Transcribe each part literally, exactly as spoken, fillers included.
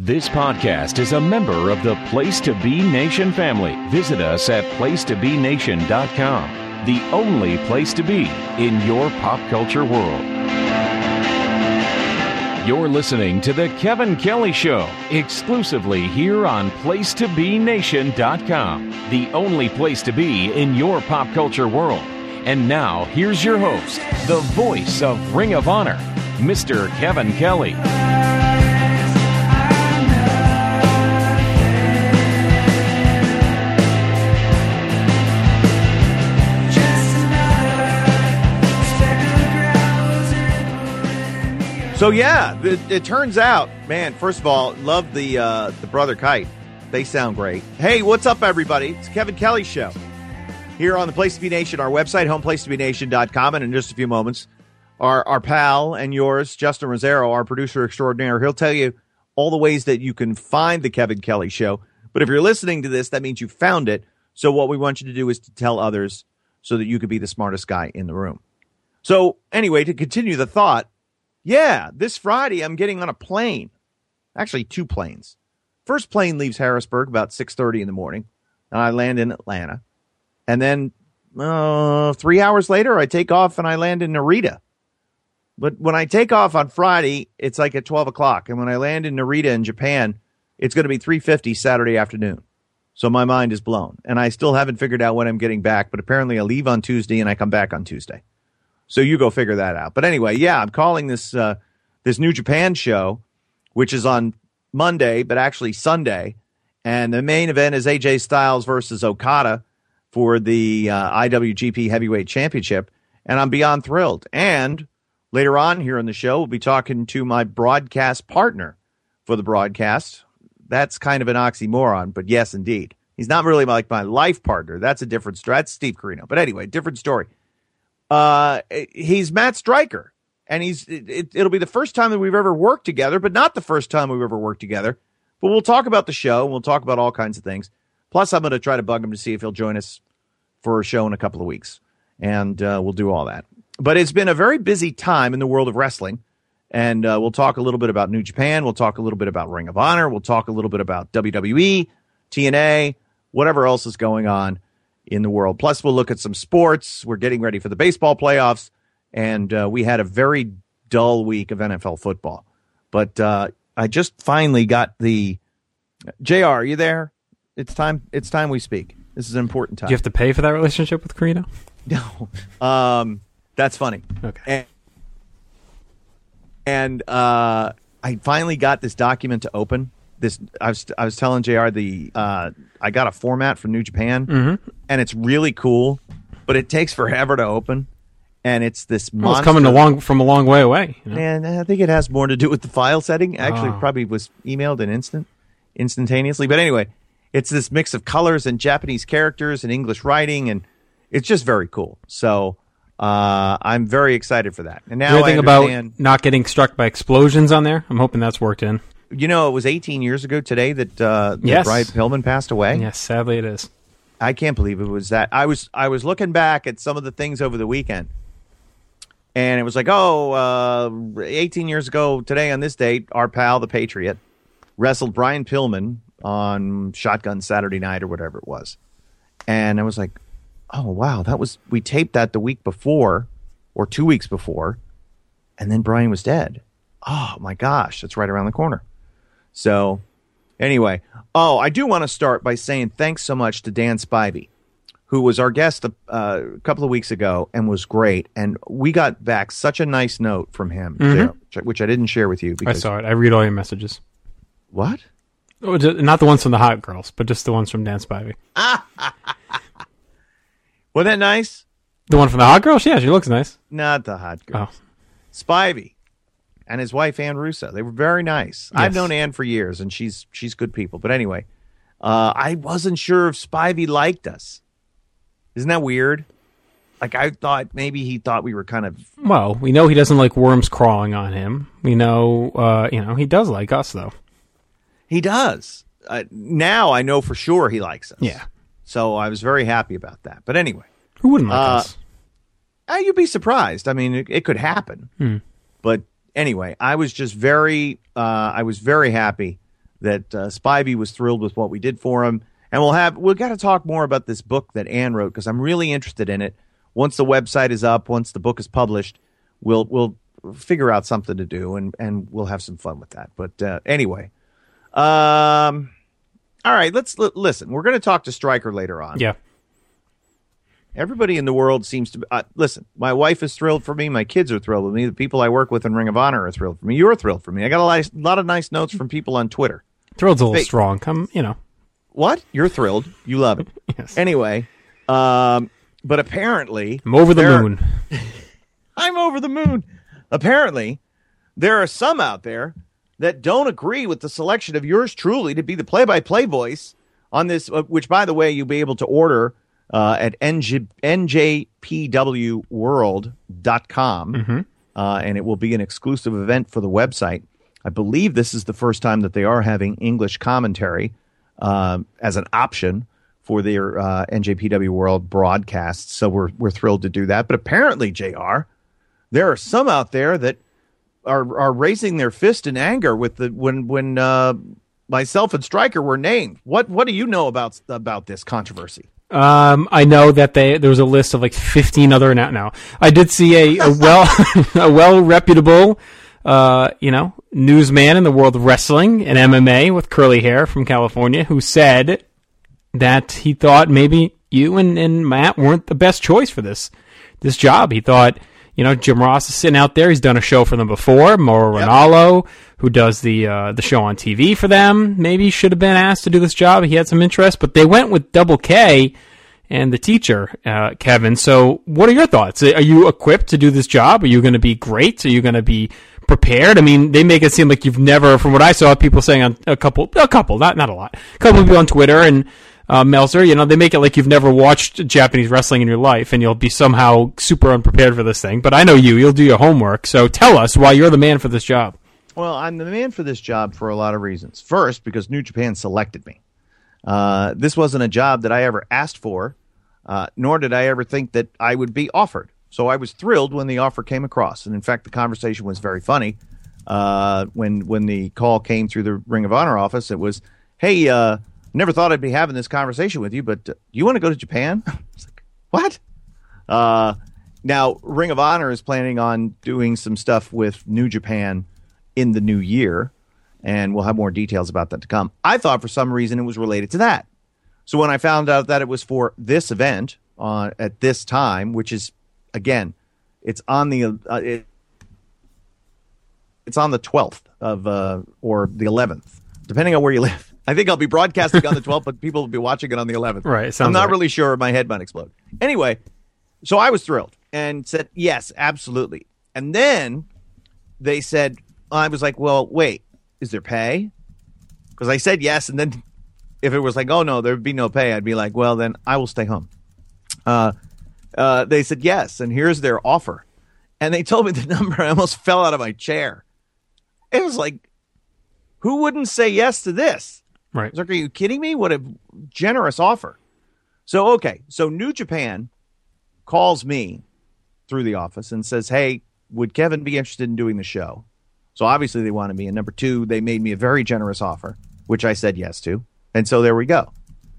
This podcast is a member of the Place to Be Nation family. Visit us at place to be nation dot com, the only place to be in your pop culture world. You're listening to The Kevin Kelly Show, exclusively here on place to be nation dot com, the only place to be in your pop culture world. And now, here's your host, the voice of Ring of Honor, Mister Kevin Kelly. So yeah, it, it turns out, man, first of all, love the uh, the Brother Kite. They sound great. Hey, what's up, everybody? It's Kevin Kelly Show here on the Place to Be Nation, our website, home place to be nation dot com. And in just a few moments, our, our pal and yours, Justin Rosero, our producer extraordinaire, he'll tell you all the ways that you can find the Kevin Kelly Show. But if you're listening to this, that means you found it. So what we want you to do is to tell others so that you could be the smartest guy in the room. So anyway, to continue the thought, yeah, this Friday I'm getting on a plane. Actually, two planes. First plane leaves Harrisburg about six thirty in the morning, and I land in Atlanta. And then uh, three hours later, I take off and I land in Narita. But when I take off on Friday, it's like at twelve o'clock. And when I land in Narita in Japan, it's going to be three fifty Saturday afternoon. So my mind is blown. And I still haven't figured out when I'm getting back, but apparently I leave on Tuesday and I come back on Tuesday. So you go figure that out. But anyway, yeah, I'm calling this uh, this New Japan show, which is on Monday, but actually Sunday. And the main event is A J Styles versus Okada for the uh, I W G P Heavyweight Championship. And I'm beyond thrilled. And later on here on the show, we'll be talking to my broadcast partner for the broadcast. That's kind of an oxymoron, but yes, indeed. He's not really like my life partner. That's a different story. That's Steve Carino. But anyway, different story. Uh, he's Matt Stryker, and he's it, it'll be the first time that we've ever worked together, but not the first time we've ever worked together. But we'll talk about the show. We'll talk about all kinds of things. Plus, I'm going to try to bug him to see if he'll join us for a show in a couple of weeks, and uh, we'll do all that. But it's been a very busy time in the world of wrestling, and uh, we'll talk a little bit about New Japan. We'll talk a little bit about Ring of Honor. We'll talk a little bit about W W E, T N A, whatever else is going on in the world. Plus, we'll look at some sports. We're getting ready for the baseball playoffs, and uh, we had a very dull week of N F L football. But uh, I just finally got the J R. Are you there? It's time. It's time we speak. This is an important time. Do you have to pay for that relationship with Carino? No, um, that's funny. Okay. And, and uh, I finally got this document to open. This I was I was telling J R the uh, I got a format for New Japan, mm-hmm. and it's really cool, but it takes forever to open, and it's this monster. Well, it's coming along from a long way away. You know? And I think it has more to do with the file setting. Actually, oh. probably was emailed in instant, instantaneously. But anyway, it's this mix of colors and Japanese characters and English writing, and it's just very cool. So uh, I'm very excited for that. And now Anything I understand, about not getting struck by explosions on there? I'm hoping that's worked in. You know, it was eighteen years ago today that, uh, that yes. Brian Pillman passed away. Yes, sadly it is. I can't believe it was that. I was I was looking back at some of the things over the weekend, and it was like, oh, uh, eighteen years ago today on this date, our pal, the Patriot, wrestled Brian Pillman on Shotgun Saturday Night or whatever it was. And I was like, oh, wow, that was we taped that the week before or two weeks before, and then Brian was dead. Oh, my gosh, that's right around the corner. So, anyway, oh, I do want to start by saying thanks so much to Dan Spivey, who was our guest a, uh, a couple of weeks ago and was great. And we got back such a nice note from him, mm-hmm. too, which, I, which I didn't share with you. Because, I saw it. I read all your messages. What? Oh, not the ones from the hot girls, but just the ones from Dan Spivey. Wasn't that nice? The one from the hot girls? Yeah, she looks nice. Not the hot girls. Oh. Spivey. And his wife, Ann Russo. They were very nice. Yes. I've known Ann for years, and she's she's good people. But anyway, uh, I wasn't sure if Spivey liked us. Isn't that weird? Like, I thought maybe he thought we were kind of... Well, we know he doesn't like worms crawling on him. We know, uh, you know, he does like us, though. He does. Uh, now I know for sure he likes us. Yeah. So I was very happy about that. But anyway. Who wouldn't like uh, us? Uh, you'd be surprised. I mean, it, it could happen. Hmm. But anyway, I was just very, uh, I was very happy that uh, Spivey was thrilled with what we did for him. And we'll have, we've got to talk more about this book that Ann wrote because I'm really interested in it. Once the website is up, once the book is published, we'll we'll figure out something to do and, and we'll have some fun with that. But uh, anyway, um, all right, let's l- listen. We're going to talk to Stryker later on. Yeah. Everybody in the world seems to uh, listen. My wife is thrilled for me. My kids are thrilled with me. The people I work with in Ring of Honor are thrilled for me. You're thrilled for me. I got a lot, a lot of nice notes from people on Twitter. Thrilled's a little They- strong. Come, you know. What? You're thrilled. You love it. Yes. Anyway, um, but apparently... I'm over the there- moon. I'm over the moon. Apparently, there are some out there that don't agree with the selection of yours truly to be the play-by-play voice on this, uh, which, by the way, you'll be able to order uh, at N J P W world dot com, Mm-hmm. uh, and it will be an exclusive event for the website. I believe this is the first time that they are having English commentary um, as an option for their uh, N J P W World broadcasts. So we're we're thrilled to do that. But apparently, J R, there are some out there that are are raising their fist in anger with the when when uh, myself and Stryker were named. What what do you know about about this controversy? Um, I know that they there was a list of like fifteen other now. Now I did see a, a well a well reputable uh, you know newsman in the world of wrestling and M M A with curly hair from California who said that he thought maybe you and, and Matt weren't the best choice for this this job. He thought, you know, Jim Ross is sitting out there. He's done a show for them before. Mauro Yep. Ranallo, who does the uh, the show on T V for them, maybe should have been asked to do this job. He had some interest, but they went with Double K and the teacher, uh, Kevin. So what are your thoughts? Are you equipped to do this job? Are you going to be great? Are you going to be prepared? I mean, they make it seem like you've never, from what I saw, people saying on a couple, a couple, not not a lot, a couple of people on Twitter and uh, Meltzer, you know, they make it like you've never watched Japanese wrestling in your life and you'll be somehow super unprepared for this thing. But I know you, you'll do your homework. So tell us why you're the man for this job. Well, I'm the man for this job for a lot of reasons. First, because New Japan selected me. Uh, this wasn't a job that I ever asked for, uh, nor did I ever think that I would be offered. So I was thrilled when the offer came across. And in fact, the conversation was very funny. Uh, when when the call came through the Ring of Honor office, it was, hey, uh, never thought I'd be having this conversation with you, but uh, you want to go to Japan? I was like, what? Uh, now, Ring of Honor is planning on doing some stuff with New Japan in the new year, and we'll have more details about that to come. I thought for some reason it was related to that. So when I found out that it was for this event uh, at this time, which is, again, it's on the uh, it, it's on the twelfth of uh, or the eleventh, depending on where you live. I think I'll be broadcasting on the twelfth, but people will be watching it on the eleventh. Right, I'm sounds not right. really sure. My head might explode. Anyway, so I was thrilled and said, yes, absolutely. And then they said, I was like, well, wait, is there pay? Because I said yes, and then if it was like, oh, no, there would be no pay, I'd be like, well, then I will stay home. Uh, uh, they said yes, and here's their offer. And they told me the number. I almost fell out of my chair. It was like, who wouldn't say yes to this? Right. I was like, are you kidding me? What a generous offer. So, okay. So New Japan calls me through the office and says, hey, would Kevin be interested in doing the show? So obviously they wanted me. And number two, they made me a very generous offer, which I said yes to. And so there we go.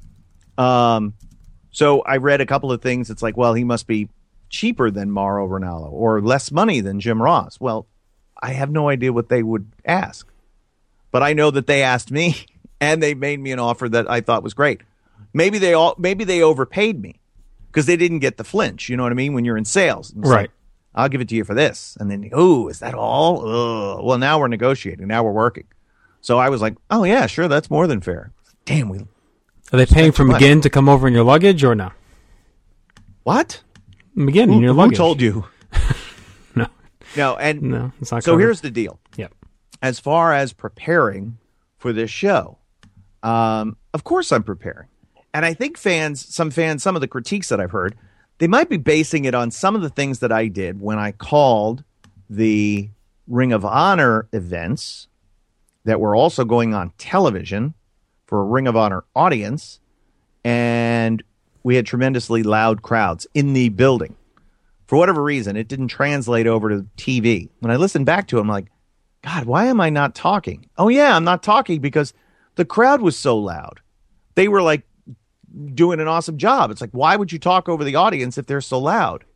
Um, so I read a couple of things. It's like, well, he must be cheaper than Mauro Ranallo or less money than Jim Ross. Well, I have no idea what they would ask. But I know that they asked me. And they made me an offer that I thought was great. Maybe they all, maybe they overpaid me because they didn't get the flinch. You know what I mean? When you're in sales, it's Right. like, I'll give it to you for this, and then, oh, is that all? Ugh. Well, now we're negotiating. Now we're working. So I was like, oh yeah, sure, that's more than fair. Damn, we. Are they paying for too much. McGinn to come over in your luggage or no? What? McGinn Who, in your who luggage. told you? No, No, and no, it's not. so covered. here's the deal. Yep. As far as preparing for this show, um, of course I'm preparing. And I think fans, some fans, some of the critiques that I've heard, they might be basing it on some of the things that I did when I called the Ring of Honor events that were also going on television for a Ring of Honor audience. And we had tremendously loud crowds in the building. For whatever reason, it didn't translate over to T V. When I listened back to it, I'm like, God, why am I not talking? Oh, yeah, I'm not talking because The crowd was so loud. They were like doing an awesome job. It's like, why would you talk over the audience if they're so loud?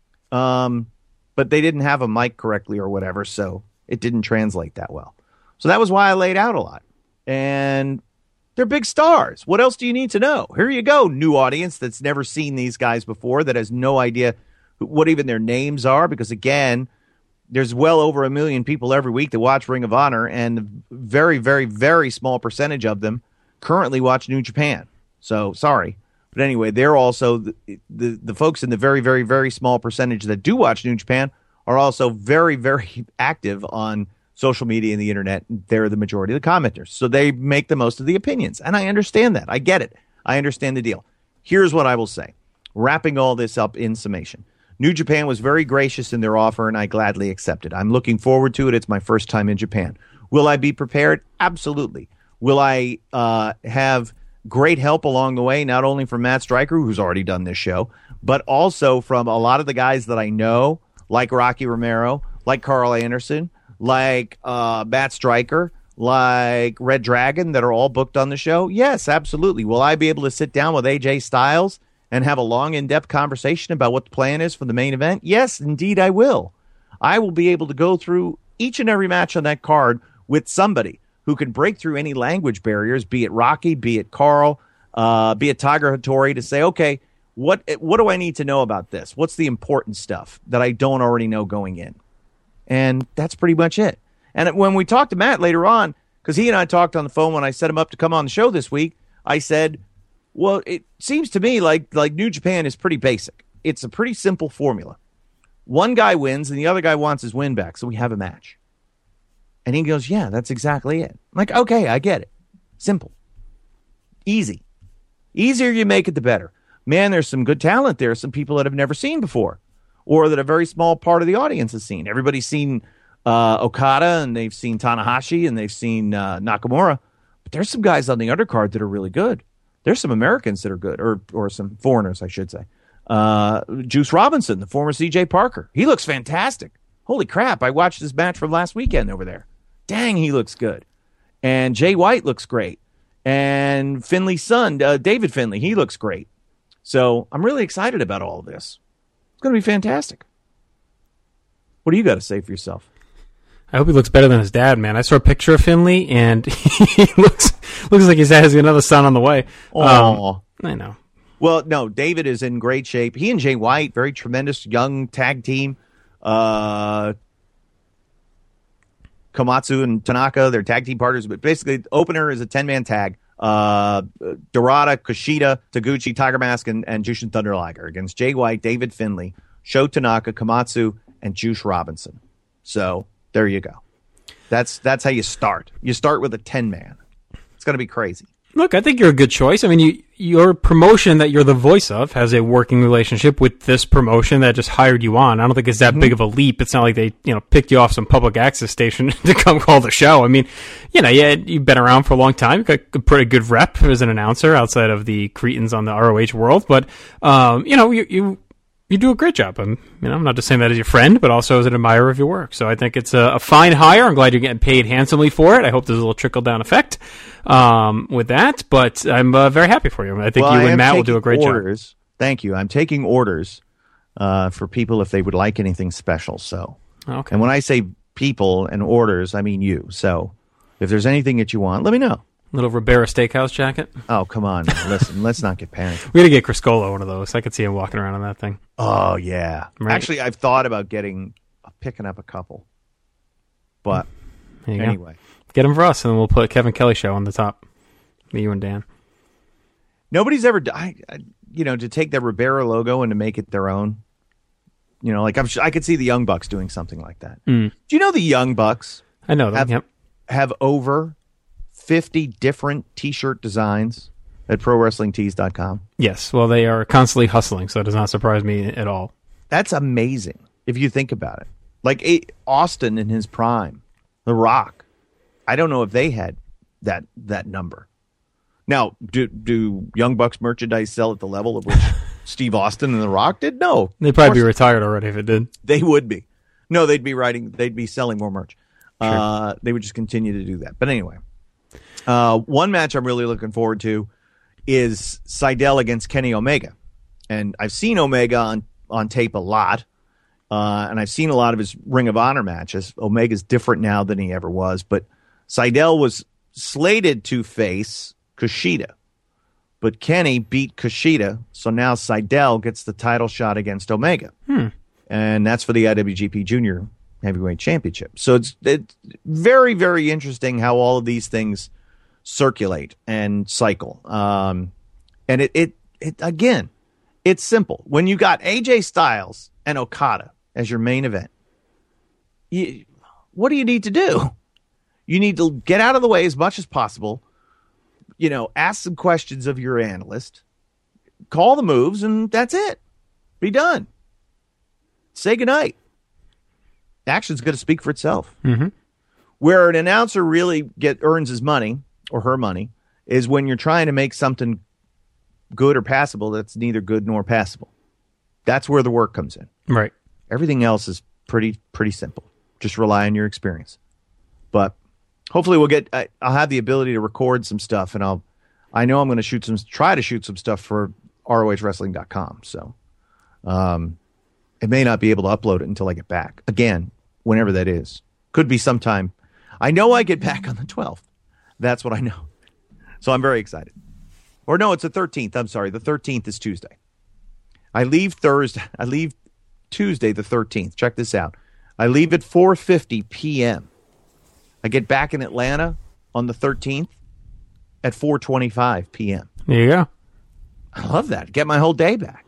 Um, but they didn't have a mic correctly or whatever, so it didn't translate that well. So that was why I laid out a lot. And they're big stars. What else do you need to know? Here you go, new audience that's never seen these guys before, that has no idea what even their names are, because, again, there's well over a million people every week that watch Ring of Honor, and a very, very, very small percentage of them currently watch New Japan. So, sorry. But anyway, they're also, the, the, the folks in the very, very, very small percentage that do watch New Japan are also very, very active on social media and the internet. They're the majority of the commenters. So they make the most of the opinions. And I understand that. I get it. I understand the deal. Here's what I will say, wrapping all this up in summation. New Japan was very gracious in their offer, and I gladly accepted. I'm looking forward to it. It's my first time in Japan. Will I be prepared? Absolutely. Will I uh, have great help along the way, not only from Matt Stryker, who's already done this show, but also from a lot of the guys that I know, like Rocky Romero, like Carl Anderson, like uh, Matt Stryker, like Red Dragon, that are all booked on the show? Yes, absolutely. Will I be able to sit down with A J Styles and have a long, in-depth conversation about what the plan is for the main event? Yes, indeed I will. I will be able to go through each and every match on that card with somebody who can break through any language barriers, be it Rocky, be it Carl, uh, be it Tiger Hattori, to say, okay, what what do I need to know about this? What's the important stuff that I don't already know going in? And that's pretty much it. And when we talked to Matt later on, because he and I talked on the phone when I set him up to come on the show this week, I said, well, it seems to me like like New Japan is pretty basic. It's a pretty simple formula. One guy wins and the other guy wants his win back, so we have a match. And he goes, yeah, that's exactly it. I'm like, okay, I get it. Simple. Easy. Easier you make it, the better. Man, there's some good talent there, some people that have never seen before, or that a very small part of the audience has seen. Everybody's seen uh, Okada, and they've seen Tanahashi, and they've seen uh, Nakamura. But there's some guys on the undercard that are really good. There's some Americans that are good, or or some foreigners, I should say. Uh, Juice Robinson, the former C J Parker. He looks fantastic. Holy crap, I watched his match from last weekend over there. Dang, he looks good. And Jay White looks great. And Finley's son, uh, David Finley, he looks great. So I'm really excited about all of this. It's going to be fantastic. What do you got to say for yourself? I hope he looks better than his dad, man. I saw a picture of Finley, and he looks looks like his dad has another son on the way. Oh, um, I know. Well, no, David is in great shape. He and Jay White, very tremendous young tag team. Uh, Komatsu and Tanaka, they're tag team partners, but basically, the opener is a ten-man tag. Uh, Dorada, Kushida, Taguchi, Tiger Mask, and, and Jushin Thunder Liger against Jay White, David Finley, Sho Tanaka, Komatsu, and Juice Robinson. So there you go. That's that's how you start. You start with a ten-man. It's going to be crazy. Look, I think you're a good choice. I mean, you, your promotion that you're the voice of has a working relationship with this promotion that just hired you on. I don't think it's that mm-hmm. big of a leap. It's not like they, you know, picked you off some public access station to come call the show. I mean, you know, yeah, you've been around for a long time. You've got a pretty good rep as an announcer outside of the cretins on the R O H world. But, um, you know, you, you, you do a great job. I'm, you know, I'm not just saying that as your friend, but also as an admirer of your work. So I think it's a, a fine hire. I'm glad you're getting paid handsomely for it. I hope there's a little trickle-down effect um, with that. But I'm uh, very happy for you. I think well, you I and Matt will do a great orders. job. Thank you. I'm taking orders uh, for people if they would like anything special. So, okay. And when I say people and orders, I mean you. So if there's anything that you want, let me know. Little Ribera Steakhouse jacket. Oh, come on. Listen, let's not get paranoid. We got to get Criscola one of those. I could see him walking around on that thing. Oh, yeah. Right. Actually, I've thought about getting, picking up a couple. But anyway. Go. Get them for us, and then we'll put Kevin Kelly Show on the top. Me, you, and Dan. Nobody's ever, I, I, you know, to take the Ribera logo and to make it their own. You know, like I'm, I could see the Young Bucks doing something like that. Mm. Do you know the Young Bucks? I know them, have, yep. have over fifty different T-shirt designs at Pro Wrestling Tees dot com. Yes, well, they are constantly hustling, so it does not surprise me at all. That's amazing if you think about it. Like it, Austin in his prime, The Rock. I don't know if they had that that number. Now, do do Young Bucks merchandise sell at the level at which Steve Austin and The Rock did? No, they'd probably be retired already if it did. They would be. No, they'd be writing. They'd be selling more merch. Sure. Uh, they would just continue to do that. But anyway. Uh, one match I'm really looking forward to is Seidel against Kenny Omega. And I've seen Omega on, on tape a lot, uh, and I've seen a lot of his Ring of Honor matches. Omega's different now than he ever was, but Seidel was slated to face Kushida. But Kenny beat Kushida, so now Seidel gets the title shot against Omega. Hmm. And that's for the I W G P Junior Heavyweight Championship. So it's, it's very, very interesting how all of these things circulate and cycle. Um, and it, it, it, again, it's simple. When you got A J Styles and Okada as your main event, you, what do you need to do? You need to get out of the way as much as possible. You know, ask some questions of your analyst, call the moves, and that's it. Be done. Say goodnight. Action's going to speak for itself. Mm-hmm. Where an announcer really get earns his money or her money is when you're trying to make something good or passable that's neither good nor passable. That's where the work comes in. Right. Everything else is pretty pretty simple. Just rely on your experience. But hopefully we'll get. I, I'll have the ability to record some stuff, and I'll. I know I'm going to shoot some. Try to shoot some stuff for R O H wrestling dot com. So, um, it may not be able to upload it until I get back again, whenever that is. Could be sometime. I know I get back on the twelfth. That's what I know. So I'm very excited. Or no, it's the thirteenth. I'm sorry. The thirteenth is Tuesday. I leave Thursday. I leave Tuesday the thirteenth. Check this out. I leave at four fifty p.m. I get back in Atlanta on the thirteenth at four twenty-five p.m. There you go. I love that. Get my whole day back.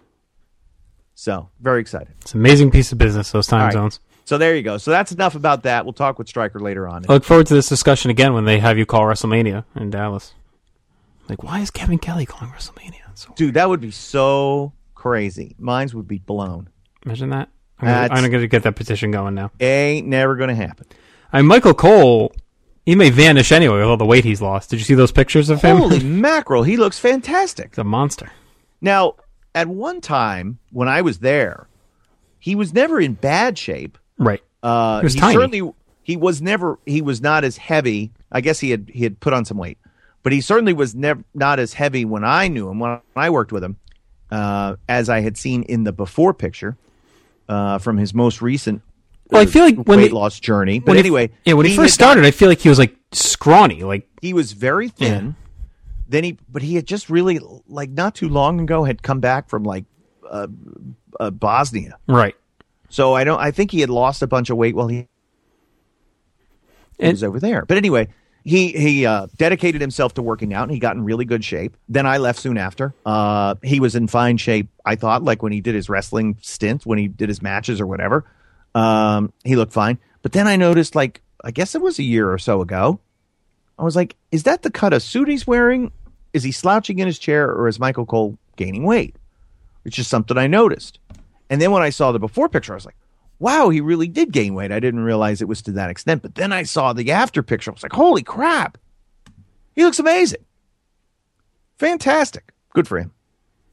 So, very excited. It's an amazing piece of business, those time All right. zones. So there you go. So that's enough about that. We'll talk with Stryker later on. I look forward to this discussion again when they have you call WrestleMania in Dallas. Like, why is Kevin Kelly calling WrestleMania? So Dude, that would be so crazy. Mines would be blown. imagine that. I'm gonna, I'm gonna get that petition going now. Ain't never going to happen. I mean, Michael Cole, he may vanish anyway with all the weight he's lost. Did you see those pictures of him? Holy mackerel. He looks fantastic. He's a monster. Now, at one time when I was there, he was never in bad shape. Right. Uh, he was he tiny. certainly he was never he was not as heavy. I guess he had he had put on some weight, but he certainly was never not as heavy when I knew him, when I worked with him, uh, as I had seen in the before picture uh, from his most recent Well, I feel like when weight he- loss journey. But when he- anyway, yeah, when he, first had started, I feel like he was like scrawny. Like, he was very thin. Yeah. Then he, but he had just really like not too long ago had come back from like uh, uh, Bosnia. right. So I don't. I think he had lost a bunch of weight while he, he And- was over there. But anyway, he he uh, dedicated himself to working out, and he got in really good shape. Then I left soon after. Uh, he was in fine shape, I thought, like when he did his wrestling stint, when he did his matches or whatever. Um, he looked fine. But then I noticed, like, I guess it was a year or so ago, I was like, is that the cut of suit he's wearing? Is he slouching in his chair, or is Michael Cole gaining weight? It's just something I noticed. And then when I saw the before picture, I was like, wow, he really did gain weight. I didn't realize it was to that extent. But then I saw the after picture. I was like, holy crap. He looks amazing. Fantastic. Good for him.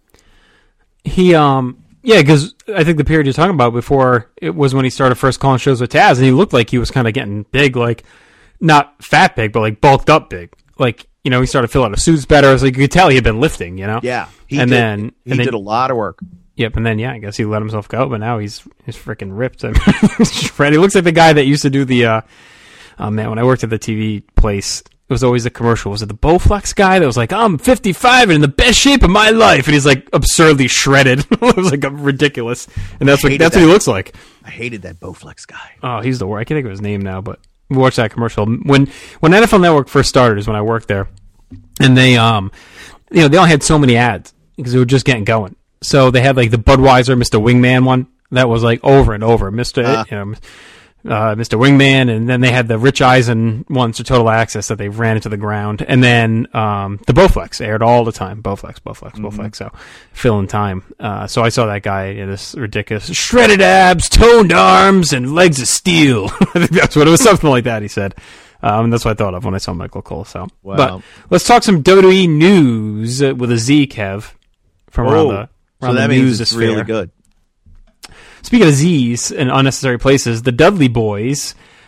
He, um, yeah, because I think the period you're talking about before, it was when he started first calling shows with Taz, and he looked like he was kind of getting big, like, not fat big, but like bulked up big. Like, you know, he started filling out the suits better. It was like, you could tell he had been lifting, you know? Yeah. He And did, then- he and then- did a lot of work. Yep, and then, yeah, I guess he let himself go, but now he's he's freaking ripped. I mean, he's shredded. He looks like the guy that used to do the, uh, oh man, when I worked at the T V place, it was always a commercial. Was it the Bowflex guy that was like, I'm fifty-five and in the best shape of my life? And he's like absurdly shredded. It was like a ridiculous. And that's what hated that's that. what he looks like. I hated that Bowflex guy. Oh, he's the worst. I can't think of his name now, but we watched that commercial. When when N F L Network first started is when I worked there. And they, um, you know, they only had so many ads because they were just getting going. So they had like the Budweiser Mister Wingman one that was like over and over. Mister Uh. You know, uh, Mister Wingman, and then they had the Rich Eisen ones for Total Access that they ran into the ground. And then um, the Bowflex aired all the time. Bowflex, Bowflex, mm-hmm. Bowflex. So filling time. Uh, so I saw that guy in this ridiculous shredded abs, toned arms, and legs of steel. I think that's what it was. Something like that, he said. Um, that's what I thought of when I saw Michael Cole. So, wow. But let's talk some W W E news uh, with a Z, Kev, from Oh, around the around so that the means news it's sphere. really good. Speaking of Z's and unnecessary places, the Dudley Boys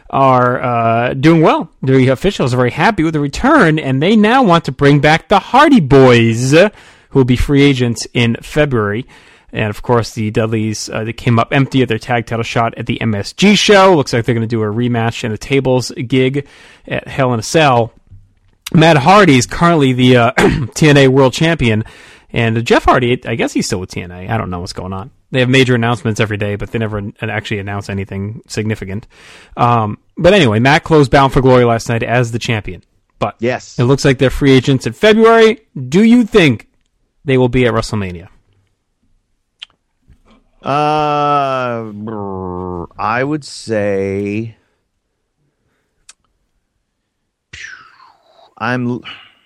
are uh, doing well. The officials are very happy with the return, and they now want to bring back the Hardy Boys, who will be free agents in February. And, of course, the Dudleys, uh, they came up empty at their tag title shot at the M S G show. Looks like they're going to do a rematch and a tables gig at Hell in a Cell. Matt Hardy is currently the uh, T N A World Champion. And Jeff Hardy, I guess he's still with T N A. I don't know what's going on. They have major announcements every day, but they never actually announce anything significant. Um, but anyway, Matt closed Bound for Glory last night as the champion. But yes, it looks like they're free agents in February. Do you think they will be at WrestleMania? Uh, I would say I'm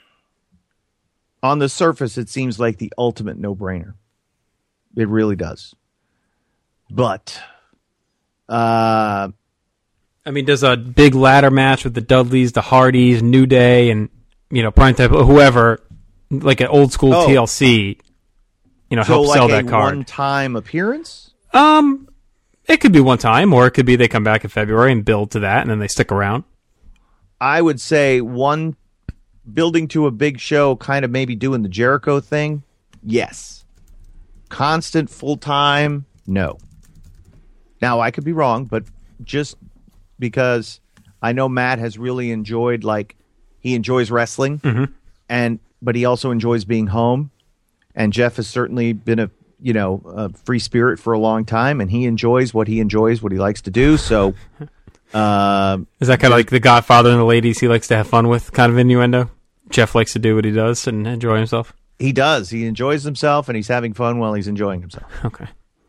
on the surface. It seems like the ultimate no-brainer. It really does. But, uh, I mean, does a big ladder match with the Dudleys, the Hardys, New Day, and you know, Prime Time, whoever, like an old school oh. T L C, you know, so help like sell a that card? one-time appearance? Um, it could be one time, or it could be they come back in February and build to that, and then they stick around. I would say one building to a big show, kind of maybe doing the Jericho thing. Yes. Constant full time. No. Now I could be wrong, but just because I know Matt has really enjoyed, like he enjoys wrestling, mm-hmm. and but he also enjoys being home. And Jeff has certainly been a you know a free spirit for a long time, and he enjoys what he enjoys, what he likes to do. So. Uh, Is that kind of like the Godfather and the ladies he likes to have fun with, kind of innuendo? Jeff likes to do what he does and enjoy himself? He does. He enjoys himself, and he's having fun while he's enjoying himself. Okay.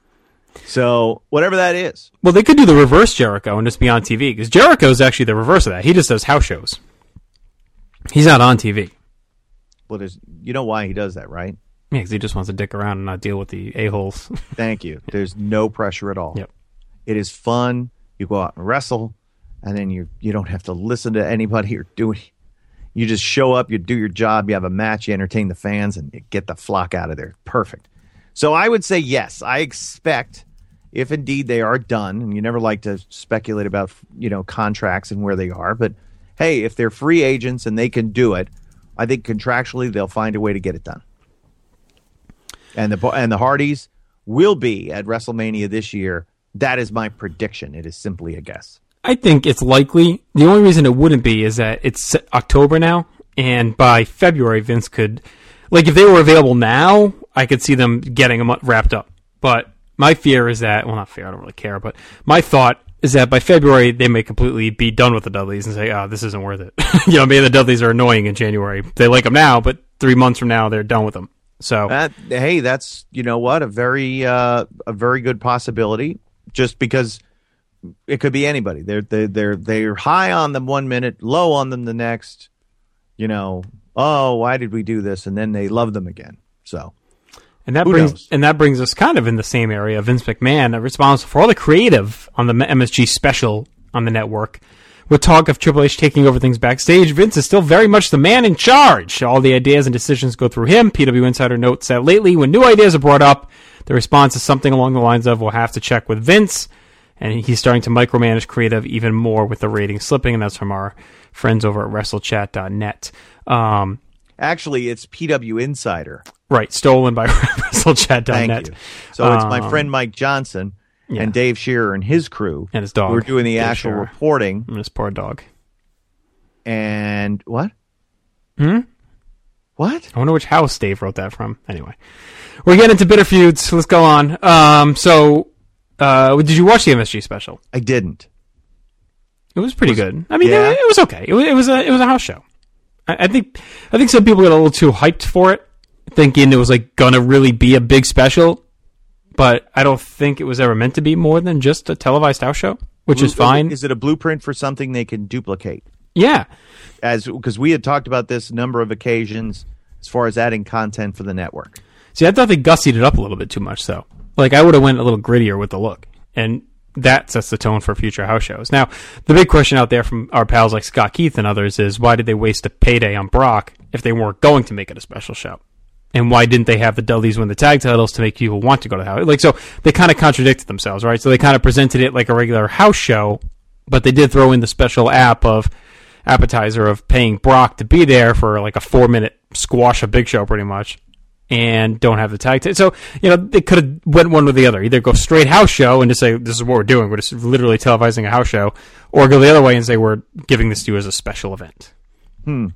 So, whatever that is. Well, they could do the reverse Jericho and just be on T V, because Jericho is actually the reverse of that. He just does house shows. He's not on T V. Well, there's, you know why he does that, right? Yeah, because he just wants to dick around and not deal with the a-holes. Thank you. There's no pressure at all. Yep. It is fun. You go out and wrestle, and then you you don't have to listen to anybody or do it. You just show up, you do your job, you have a match, you entertain the fans, and you get the flock out of there. Perfect. So I would say yes. I expect, if indeed they are done, and you never like to speculate about you know contracts and where they are, but hey, if they're free agents and they can do it, I think contractually they'll find a way to get it done. And the and the Hardys will be at WrestleMania this year. That is my prediction. It is simply a guess. I think it's likely. The only reason it wouldn't be is that it's October now, and by February, Vince could, like, if they were available now, I could see them getting them wrapped up. But my fear is that, well, not fear, I don't really care, but my thought is that by February, they may completely be done with the Dudleys and say, oh, this isn't worth it. you know, maybe the Dudleys are annoying in January. They like them now, but three months from now, they're done with them. So, that, hey, that's, you know what, a very, uh, a very good possibility. Just because it could be anybody. They're they they're they're high on them one minute, low on them the next. You know, oh, why did we do this? And then they love them again. So, and that who brings knows? and that brings us kind of in the same area. Vince McMahon, responsible for all the creative on the M S G special on the network. With talk of Triple H taking over things backstage, Vince is still very much the man in charge. All the ideas and decisions go through him. P W Insider notes that lately, when new ideas are brought up, the response is something along the lines of, we'll have to check with Vince. And he's starting to micromanage creative even more with the ratings slipping. And that's from our friends over at WrestleChat dot net. Um, Actually, it's P W Insider. Right, stolen by WrestleChat dot net. Thank you. So it's my Um, friend Mike Johnson yeah. and Dave Shearer and his crew. And his dog. Who are doing the Dave actual Shearer. reporting. And his poor dog. And what? Hmm? What? I wonder which house Dave wrote that from. Anyway, we're getting into bitter feuds. Let's go on. Um, so, uh, did you watch the M S G special? I didn't. It was pretty Was- good. I mean, yeah? it, it was okay. It was, it was a it was a house show. I, I think I think some people got a little too hyped for it, thinking it was like gonna really be a big special. But I don't think it was ever meant to be more than just a televised house show, which is fine. Is it a blueprint for something they can duplicate? Yeah. As because we had talked about this a number of occasions as far as adding content for the network. See, I thought they gussied it up a little bit too much, though. Like, I would have went a little grittier with the look. And that sets the tone for future house shows. Now, the big question out there from our pals like Scott Keith and others is, why did they waste a payday on Brock if they weren't going to make it a special show? And why didn't they have the Dudleys win the tag titles to make people want to go to the house? Like, so they kind of contradicted themselves, right? So they kind of presented it like a regular house show, But they did throw in the special app of appetizer of paying Brock to be there for like a four minute squash of Big Show, pretty much, and don't have the tag. T- so you know they could have went one or the other. Either go straight house show and just say this is what we're doing. We're just literally televising a house show, or go the other way and say we're giving this to you as a special event. Hmm.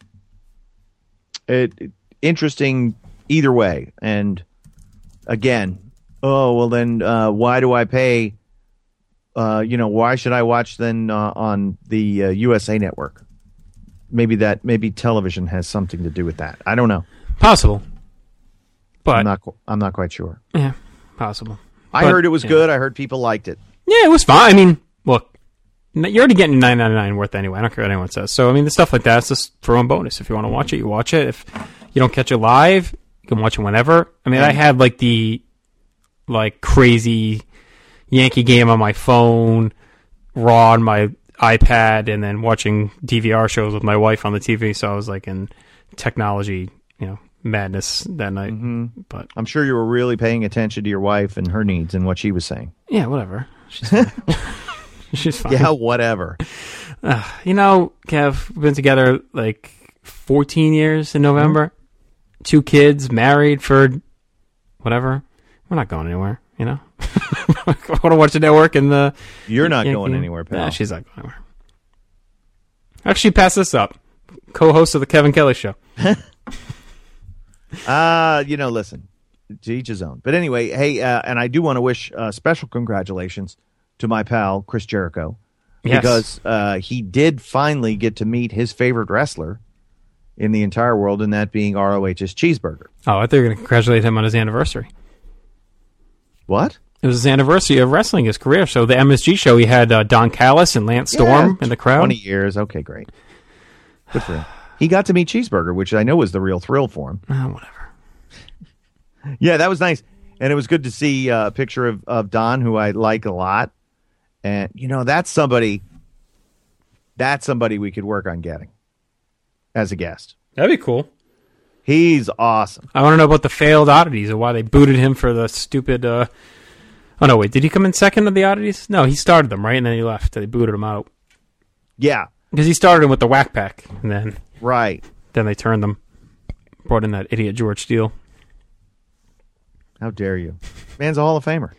It, it interesting either way. And again, oh well, then uh, why do I pay? Uh, you know, why should I watch then uh, on the uh, U S A Network? Maybe that, maybe television has something to do with that. I don't know. Possible, but I'm not. I'm not quite sure. Yeah, possible. I but, heard it was yeah. good. I heard people liked it. Yeah, it was fine. I mean, look, you're already getting nine ninety-nine worth anyway. I don't care what anyone says. So I mean, the stuff like that's just for own bonus. If you want to watch it, you watch it. If you don't catch it live, you can watch it whenever. I mean, I had like the like crazy Yankee game on my phone, Raw on my iPad, and then watching D V R shows with my wife on the T V. So I was like in technology, you know, madness that night. Mm-hmm. But I'm sure you were really paying attention to your wife and her needs and what she was saying. Yeah, whatever. She's fine. She's fine. Yeah, whatever. Uh, you know, Kev, we've been together like fourteen years in November. Mm-hmm. Two kids, married for whatever. We're not going anywhere, you know? I want to watch the network and the... You're not Yankee. going anywhere, pal. Nah, she's not going anywhere. Actually, pass this up. Co-host of the Kevin Kelly Show. uh, you know, listen, to each his own. But anyway, hey, uh, and I do want to wish uh, special congratulations to my pal, Chris Jericho. Yes. Because uh, he did finally get to meet his favorite wrestler in the entire world, and that being R O H's Cheeseburger. Oh, I thought you were going to congratulate him on his anniversary. What? It was his anniversary of wrestling, his career. So the M S G show, he had uh, Don Callis and Lance Storm yeah, in the crowd. twenty years. Okay, great. Good for him. He got to meet Cheeseburger, which I know was the real thrill for him. Oh, whatever. Yeah, that was nice. And it was good to see uh, a picture of, of Don, who I like a lot. And, you know, that's somebody, that's somebody we could work on getting as a guest. That'd be cool. He's awesome. I want to know about the failed oddities and why they booted him for the stupid... Uh... Oh, no, wait. Did he come in second of the oddities? No, he started them, right? And then he left. They booted him out. Yeah. Because he started him with the whack pack. And then... Right. Then they turned them. Brought in that idiot George Steele. How dare you? Man's a Hall of Famer.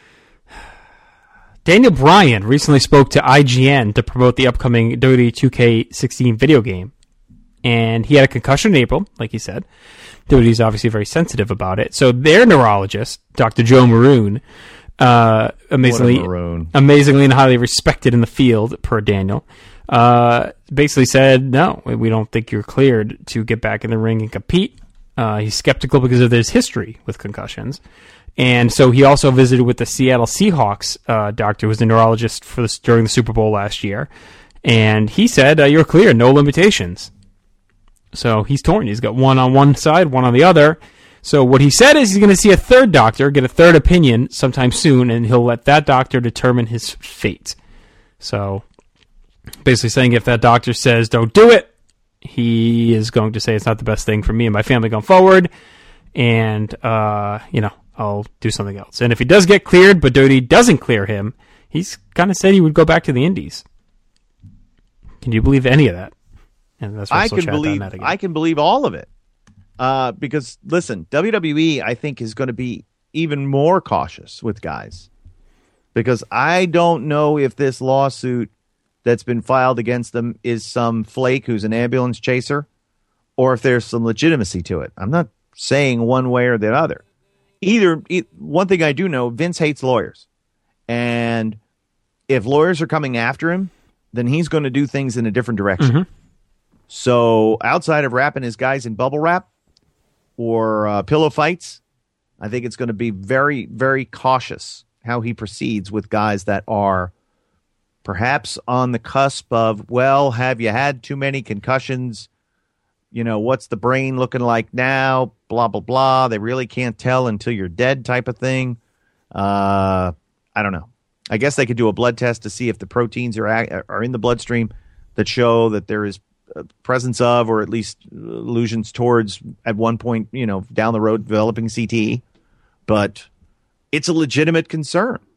Daniel Bryan recently spoke to I G N to promote the upcoming W W E two K sixteen video game. And he had a concussion in April, like he said. W W E is obviously very sensitive about it. So their neurologist, Doctor Joe Maroon, uh, amazingly, Maroon. amazingly and highly respected in the field, per Daniel, uh, basically said, no, we don't think you're cleared to get back in the ring and compete. Uh, he's skeptical because of his history with concussions. And so he also visited with the Seattle Seahawks uh, doctor, who was a neurologist for this, during the Super Bowl last year. And he said, uh, you're clear, no limitations. So he's torn. He's got one on one side, one on the other. So what he said is he's going to see a third doctor, get a third opinion sometime soon, and he'll let that doctor determine his fate. So basically saying if that doctor says don't do it, he is going to say it's not the best thing for me and my family going forward. And, uh, you know, I'll do something else. And if he does get cleared, but W W E doesn't clear him, he's kind of said he would go back to the Indies. Can you believe any of that? And that's I can believe. I can believe all of it. Uh, because listen, W W E, I think, is going to be even more cautious with guys, because I don't know if this lawsuit that's been filed against them is some flake who's an ambulance chaser, or if there's some legitimacy to it. I'm not saying one way or the other. Either one thing I do know, Vince hates lawyers, and if lawyers are coming after him, then he's going to do things in a different direction. Mm-hmm. So outside of wrapping his guys in bubble wrap or uh, pillow fights, I think it's going to be very, very cautious how he proceeds with guys that are perhaps on the cusp of, well, have you had too many concussions? You know, what's the brain looking like now? Blah, blah, blah. They really can't tell until you're dead type of thing. Uh, I don't know. I guess they could do a blood test to see if the proteins are are in the bloodstream that show that there is a presence of, or at least allusions towards, at one point, you know, down the road, developing C T E. But it's a legitimate concern.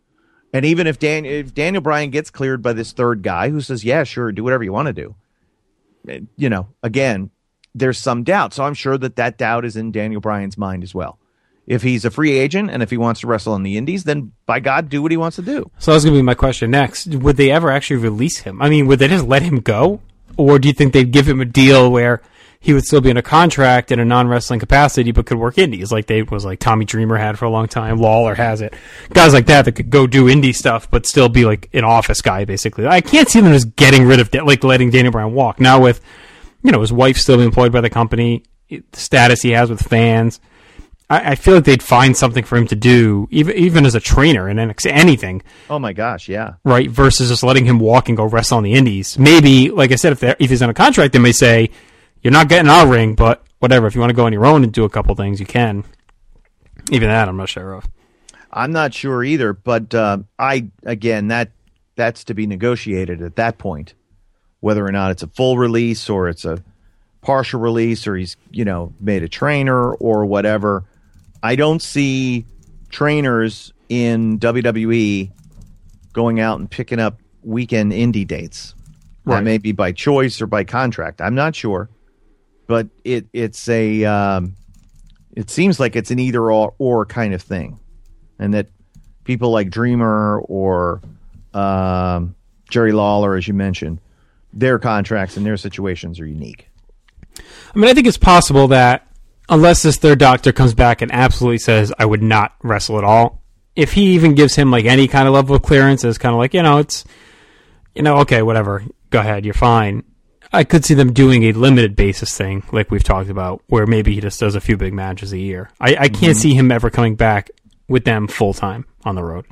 And even if, Dan, if Daniel Bryan gets cleared by this third guy who says, yeah, sure, do whatever you want to do, you know, again, there's some doubt. So I'm sure that that doubt is in Daniel Bryan's mind as well. If he's a free agent and if he wants to wrestle in the indies, then by God, do what he wants to do. So that's going to be my question next. Would they ever actually release him? I mean, would they just let him go? Or do you think they'd give him a deal where he would still be in a contract in a non-wrestling capacity but could work indies like they was like Tommy Dreamer had for a long time, Lawler has it. Guys like that that could go do indie stuff but still be like an office guy, basically. I can't see them just getting rid of, like letting Daniel Bryan walk. Now with, you know, his wife still being employed by the company, the status he has with fans, I, I feel like they'd find something for him to do, even even as a trainer and anything. Oh my gosh, yeah. Right, versus just letting him walk and go wrestle on the indies. Maybe, like I said, if if he's on a contract, they may say, you're not getting our ring, but whatever. If you want to go on your own and do a couple things, you can. Even that, I'm not sure of. I'm not sure either, but uh, I again, that that's to be negotiated at that point, whether or not it's a full release or it's a partial release or he's, you know, made a trainer or whatever. I don't see trainers in W W E going out and picking up weekend indie dates. Right. That may be by choice or by contract. I'm not sure. But it it's a um, it seems like it's an either or, or kind of thing, and that people like Dreamer or um, Jerry Lawler, as you mentioned, their contracts and their situations are unique. I mean, I think it's possible that unless this third doctor comes back and absolutely says I would not wrestle at all, if he even gives him like any kind of level of clearance, it's kind of like, you know, it's you know, okay, whatever, go ahead, you're fine. I could see them doing a limited basis thing, like we've talked about, where maybe he just does a few big matches a year. I, I can't mm-hmm. see him ever coming back with them full time on the road.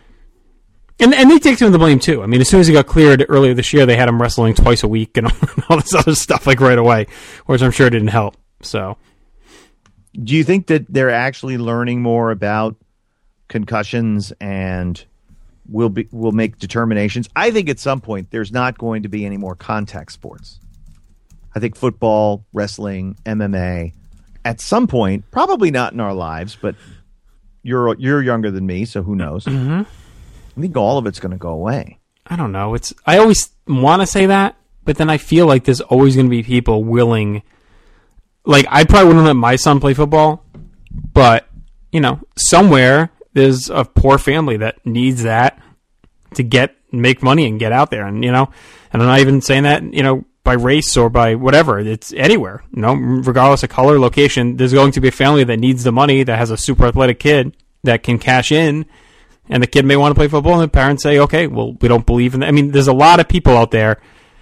And and they take some of the blame too. I mean, as soon as he got cleared earlier this year, they had him wrestling twice a week and all this other stuff like right away, which I'm sure didn't help. So, do you think that they're actually learning more about concussions and will be will make determinations? I think at some point there's not going to be any more contact sports. I think football, wrestling, M M A, at some point, probably not in our lives, but you're you're younger than me, so who knows? Mm-hmm. I think all of it's going to go away. I don't know. It's I always want to say that, but then I feel like there's always going to be people willing. Like, I probably wouldn't let my son play football, but, you know, somewhere there's a poor family that needs that to get make money and get out there. And, you know, and I'm not even saying that, you know, by race or by whatever. It's anywhere, you know, regardless of color, location. There's going to be a family that needs the money, that has a super athletic kid that can cash in. And the kid may want to play football, and the parents say, okay, well, we don't believe in that. I mean, there's a lot of people out there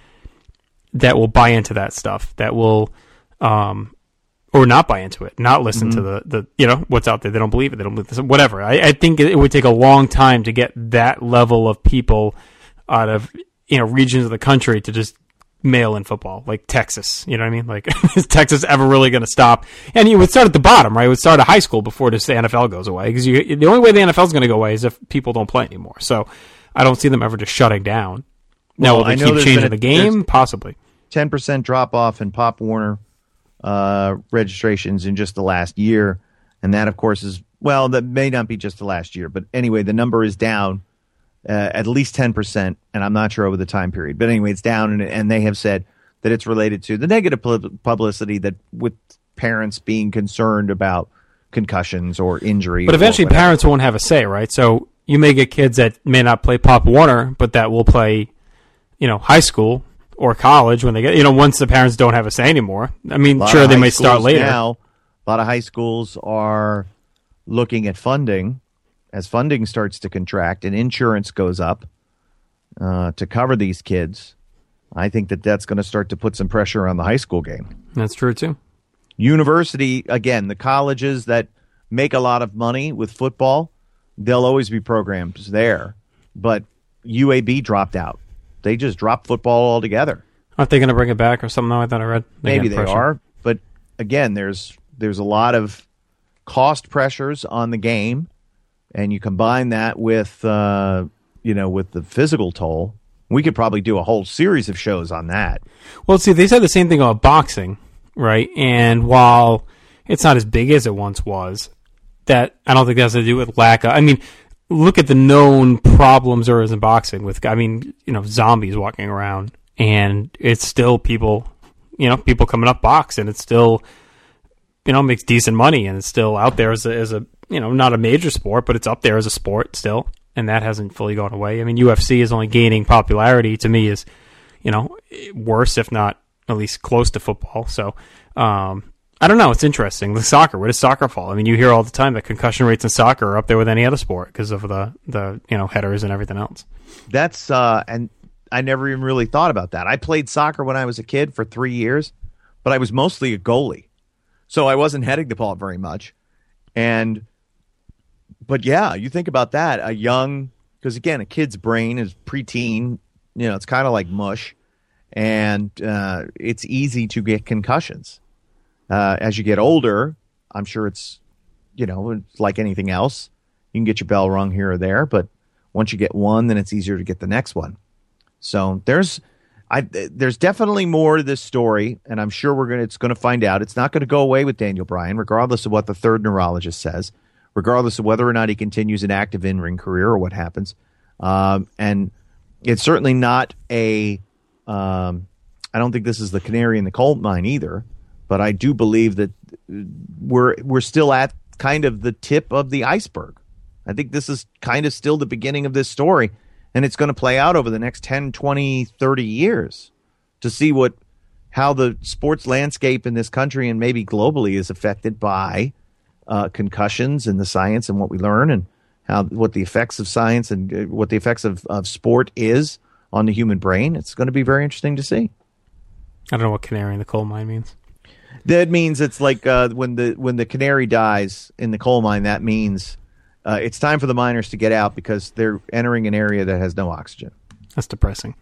that will buy into that stuff, that will, um, or not buy into it, not listen mm-hmm. to the, the, you know, what's out there. They don't believe it. They don't believe this, whatever. I, I think it would take a long time to get that level of people out of, you know, regions of the country to just mail in football, like Texas. You know what I mean? Like, is Texas ever really going to stop? And you would start at the bottom, right? It would start at high school before just the N F L goes away, because you, the only way the N F L is going to go away is if people don't play anymore. So I don't see them ever just shutting down. Now, well, will they keep changing a, the game? Possibly. ten percent drop off in Pop Warner uh, registrations in just the last year. And that, of course, is, well, that may not be just the last year. But anyway, the number is down uh, at least ten percent, and I'm not sure over the time period. But anyway, it's down, and, and they have said that it's related to the negative publicity that with parents being concerned about concussions or injury. But eventually parents won't have a say, right? So you may get kids that may not play Pop Warner, but that will play, you know, high school or college when they get, you know, once the parents don't have a say anymore. I mean, sure, they may start later. Now, a lot of high schools are looking at funding as funding starts to contract and insurance goes up uh, to cover these kids. I think that that's going to start to put some pressure on the high school game. That's true, too. University, again, the colleges that make a lot of money with football, there'll always be programs there. But U A B dropped out. They just dropped football altogether. Aren't they going to bring it back or something? No, I thought I read. They Maybe they pressure. are. But again, there's there's a lot of cost pressures on the game. And you combine that with, uh, you know, with the physical toll. We could probably do a whole series of shows on that. Well, see, they said the same thing about boxing, right? And while it's not as big as it once was, that I don't think that has to do with lack of. I mean, look at the known problems there is in boxing with, I mean, you know, zombies walking around, and it's still people, you know, people coming up box, and it's still, you know, makes decent money, and it's still out there as a, as a, you know, not a major sport, but it's up there as a sport still, and that hasn't fully gone away. I mean, U F C is only gaining popularity, to me, is, you know, worse, if not at least close to football. So, um, I don't know. It's interesting. The soccer, where does soccer fall? I mean, you hear all the time that concussion rates in soccer are up there with any other sport because of the, the, you know, headers and everything else. That's, uh, and I never even really thought about that. I played soccer when I was a kid for three years, but I was mostly a goalie. So I wasn't heading the ball very much. And, but yeah, you think about that, a young, because again, a kid's brain is preteen, you know, it's kind of like mush, and uh, it's easy to get concussions. Uh, as you get older, I'm sure it's, you know, it's like anything else. You can get your bell rung here or there, but once you get one, then it's easier to get the next one. So there's, I there's definitely more to this story, and I'm sure we're gonna it's gonna find out. It's not going to go away with Daniel Bryan, regardless of what the third neurologist says, regardless of whether or not he continues an active in-ring career or what happens. Um, and it's certainly not a. Um, I don't think this is the canary in the coal mine either. But I do believe that we're we're still at kind of the tip of the iceberg. I think this is kind of still the beginning of this story, and it's going to play out over the next ten, twenty, thirty years to see what how the sports landscape in this country and maybe globally is affected by uh, concussions and the science and what we learn, and how what the effects of science and uh, what the effects of, of sport is on the human brain. It's going to be very interesting to see. I don't know what canary in the coal mine means. That means it's like uh, when the when the canary dies in the coal mine. That means uh, it's time for the miners to get out because they're entering an area that has no oxygen. That's depressing.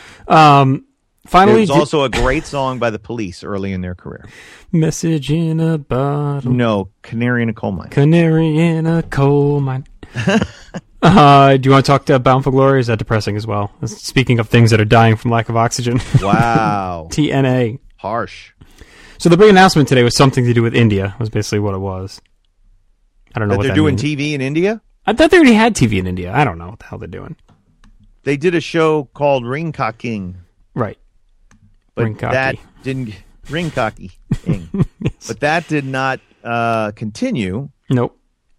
Um, finally, there's also a great song by the Police early in their career. Message in a bottle. No, canary in a coal mine. Canary in a coal mine. uh, do you want to talk to Bound for Glory? Is that depressing as well? Speaking of things that are dying from lack of oxygen. Wow. T N A. Harsh. So the big announcement today was something to do with India, was basically what it was. I don't know that what they're that doing means. T V in India? I thought they already had T V in India. I don't know what the hell they're doing. They did a show called Ring Cocking. Right. But Ring cocky. that didn't Ring Cocky. Yes. But that did not uh, continue. Nope.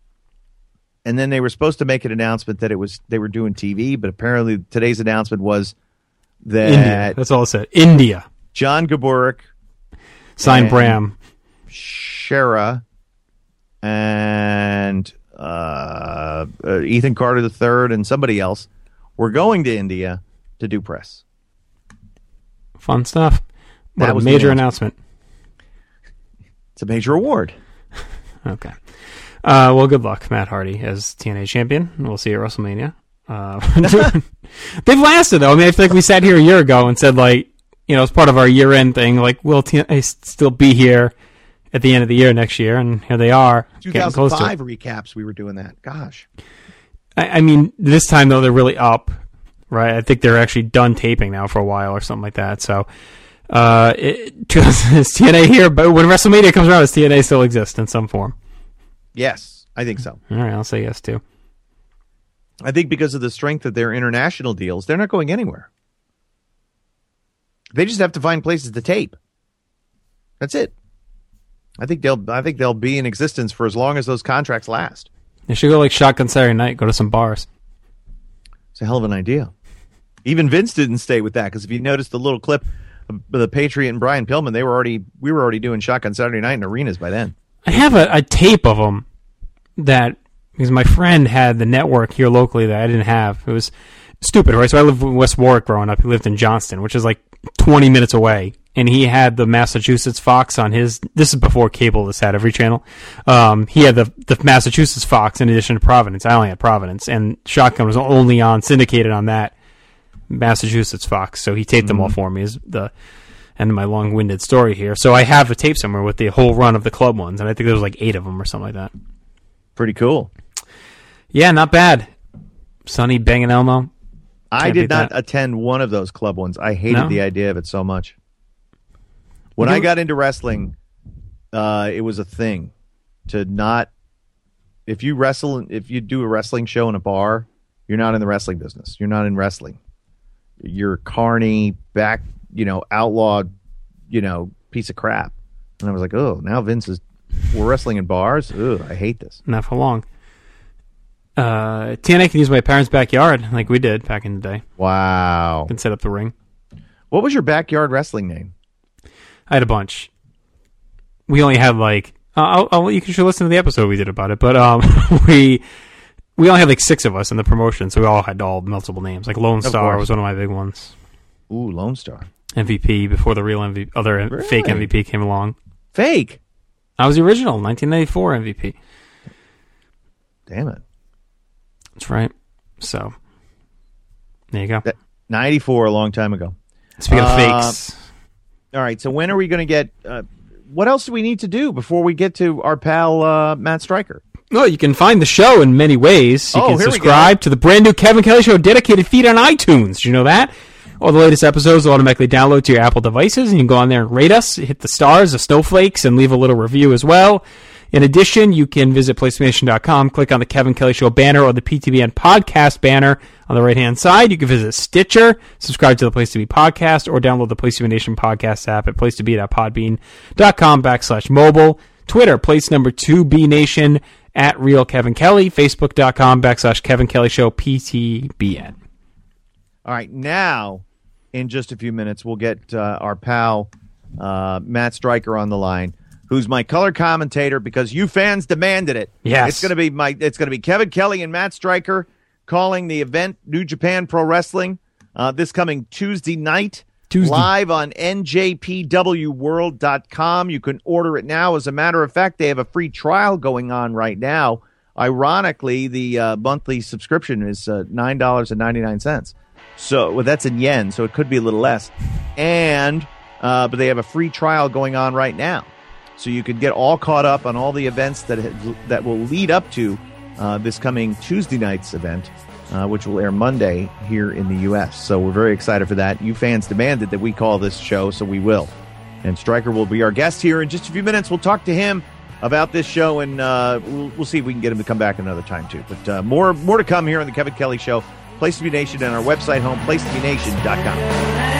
And then they were supposed to make an announcement that it was they were doing T V, but apparently today's announcement was that India. That's all it said. India. John Gaburik, Signed Bram. Shara, and uh, uh, Ethan Carter the third, and somebody else were going to India to do press. Fun stuff. What That a was the major announcement. announcement. It's a major award. Okay. Uh, well, good luck, Matt Hardy, as T N A champion. We'll see you at WrestleMania. Uh, they've lasted, though. I mean, I feel like we sat here a year ago and said, like, you know, as part of our year-end thing, like, will T N A still be here at the end of the year next year? And here they are. two thousand five recaps, we were doing that. Gosh. I, I mean, this time, though, they're really up, right? I think they're actually done taping now for a while or something like that. So, uh, it, is T N A here? But when WrestleMania comes around, does T N A still exist in some form? Yes, I think so. All right, I'll say yes, too. I think because of the strength of their international deals, they're not going anywhere. They just have to find places to tape. That's it. I think they'll. I think they'll be in existence for as long as those contracts last. They should go like Shotgun Saturday Night, go to some bars. It's a hell of an idea. Even Vince didn't stay with that because if you noticed the little clip of the Patriot and Brian Pillman, they were already. We were already doing Shotgun Saturday Night in arenas by then. I have a, a tape of them that because my friend had the network here locally that I didn't have. It was stupid, right? So I lived in West Warwick growing up. He lived in Johnston, which is like twenty minutes away, and he had the Massachusetts Fox on his. This is before cable this had every channel. Um, he had the the Massachusetts Fox in addition to Providence. I only had Providence, and Shotgun was only on syndicated on that Massachusetts Fox. So he taped mm-hmm. them all for me. Is the end of my long-winded story here. So I have a tape somewhere with the whole run of the club ones, and I think there was like eight of them or something like that. Pretty cool. Yeah, not bad. Sonny banging Elmo. I did not that. attend one of those club ones. I hated no? the idea of it so much. When you I got into wrestling, uh, it was a thing to not. if you wrestle, if you do a wrestling show in a bar, you're not in the wrestling business. You're not in wrestling. You're carny, back, you know, outlawed, you know, piece of crap. And I was like, oh, now Vince is, we're wrestling in bars? Ugh, I hate this. Not for long. Uh, T N A can use my parents' backyard like we did back in the day. Wow. Can set up the ring. What was your backyard wrestling name? I had a bunch. We only had like, uh, I'll, I'll, you should listen to the episode we did about it, but um, we we only had like six of us in the promotion, so we all had all multiple names. Like Lone Star was one of my big ones. Ooh, Lone Star. M V P before the real M V P, other really? fake M V P came along. Fake? I was the original, nineteen ninety-four M V P. Damn it. That's right. So, there you go. That, ninety-four, a long time ago. Speaking uh, of fakes. All right, so when are we going to get... Uh, what else do we need to do before we get to our pal uh, Matt Stryker? Well, you can find the show in many ways. You oh, can here subscribe we go. to the brand new Kevin Kelly Show dedicated feed on iTunes. Did you know that? All the latest episodes will automatically download to your Apple devices, and you can go on there and rate us, hit the stars, the snowflakes, and leave a little review as well. In addition, you can visit place to be nation dot com, click on the Kevin Kelly Show banner or the P T B N podcast banner on the right-hand side. You can visit Stitcher, subscribe to the Place to Be podcast, or download the Place to Be Nation podcast app at place to be dot podbean dot com backslash mobile. Twitter, place number two B Nation at Real Kevin Kelly, facebook dot com backslash Kevin Kelly Show P T B N. All right, now, in just a few minutes, we'll get uh, our pal uh, Matt Stryker on the line, who's my color commentator because you fans demanded it. Yes. It's going to be my it's going to be Kevin Kelly and Matt Stryker calling the event New Japan Pro Wrestling uh, this coming Tuesday night. Tuesday. Live on N J P W world dot com. You can order it now. As a matter of fact, they have a free trial going on right now. Ironically, the uh, monthly subscription is uh, nine dollars and ninety-nine cents. So well, that's in yen, so it could be a little less. And uh, but they have a free trial going on right now. So you can get all caught up on all the events that that will lead up to uh, this coming Tuesday night's event, uh, which will air Monday here in the U S. So we're very excited for that. You fans demanded that we call this show, so we will. And Stryker will be our guest here in just a few minutes. We'll talk to him about this show, and uh, we'll, we'll see if we can get him to come back another time, too. But uh, more, more to come here on the Kevin Kelly Show. Place to Be Nation and our website home, place to be nation dot com.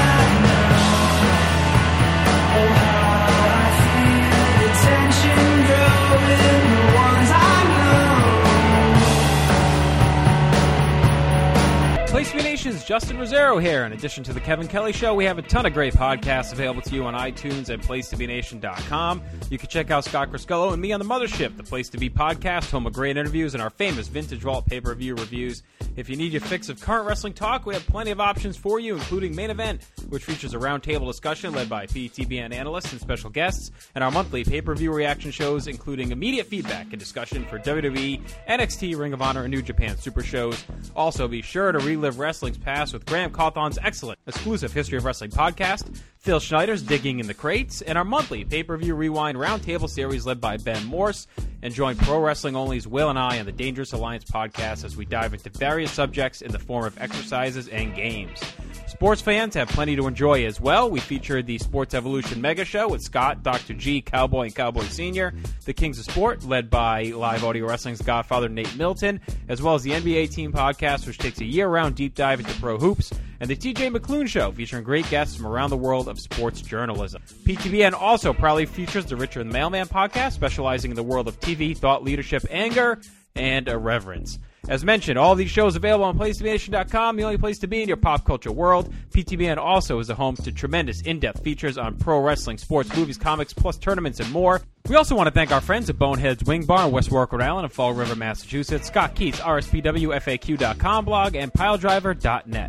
Place to Be Nation's Justin Rosero here. In addition to the Kevin Kelly Show, we have a ton of great podcasts available to you on iTunes and place to be nation dot com. You can check out Scott Criscullo and me on the Mothership, the Place to Be podcast, home of great interviews and our famous Vintage Vault pay-per-view reviews. If you need your fix of current wrestling talk, we have plenty of options for you, including Main Event, which features a roundtable discussion led by P T B N analysts and special guests, and our monthly pay-per-view reaction shows, including immediate feedback and discussion for W W E, N X T, Ring of Honor, and New Japan Super Shows. Also, be sure to relive wrestling's past with Graham Cawthon's excellent exclusive History of Wrestling podcast, Phil Schneider's Digging in the Crates, and our monthly pay-per-view rewind roundtable series led by Ben Morse. And join Pro Wrestling Only's Will and I on the Dangerous Alliance podcast as we dive into various subjects in the form of exercises and games. Sports fans have plenty to enjoy as well. We featured the Sports Evolution Mega Show with Scott, Doctor G, Cowboy, and Cowboy Senior, the Kings of Sport, led by Live Audio Wrestling's Godfather Nate Milton, as well as the N B A Team Podcast, which takes a year-round deep dive into pro hoops, and the T J McClune Show, featuring great guests from around the world of sports journalism. P T B N also proudly features the Richard the Mailman Podcast, specializing in the world of T V, thought leadership, anger, and irreverence. As mentioned, all these shows available on place to be nation dot com, the only place to be in your pop culture world. P T B N also is a home to tremendous in-depth features on pro wrestling, sports, movies, comics, plus tournaments and more. We also want to thank our friends at Bonehead's Wing Bar in West Warwick, Rhode Island, and Fall River, Massachusetts, Scott Keats, R S P W F A Q dot com blog, and Piledriver dot net.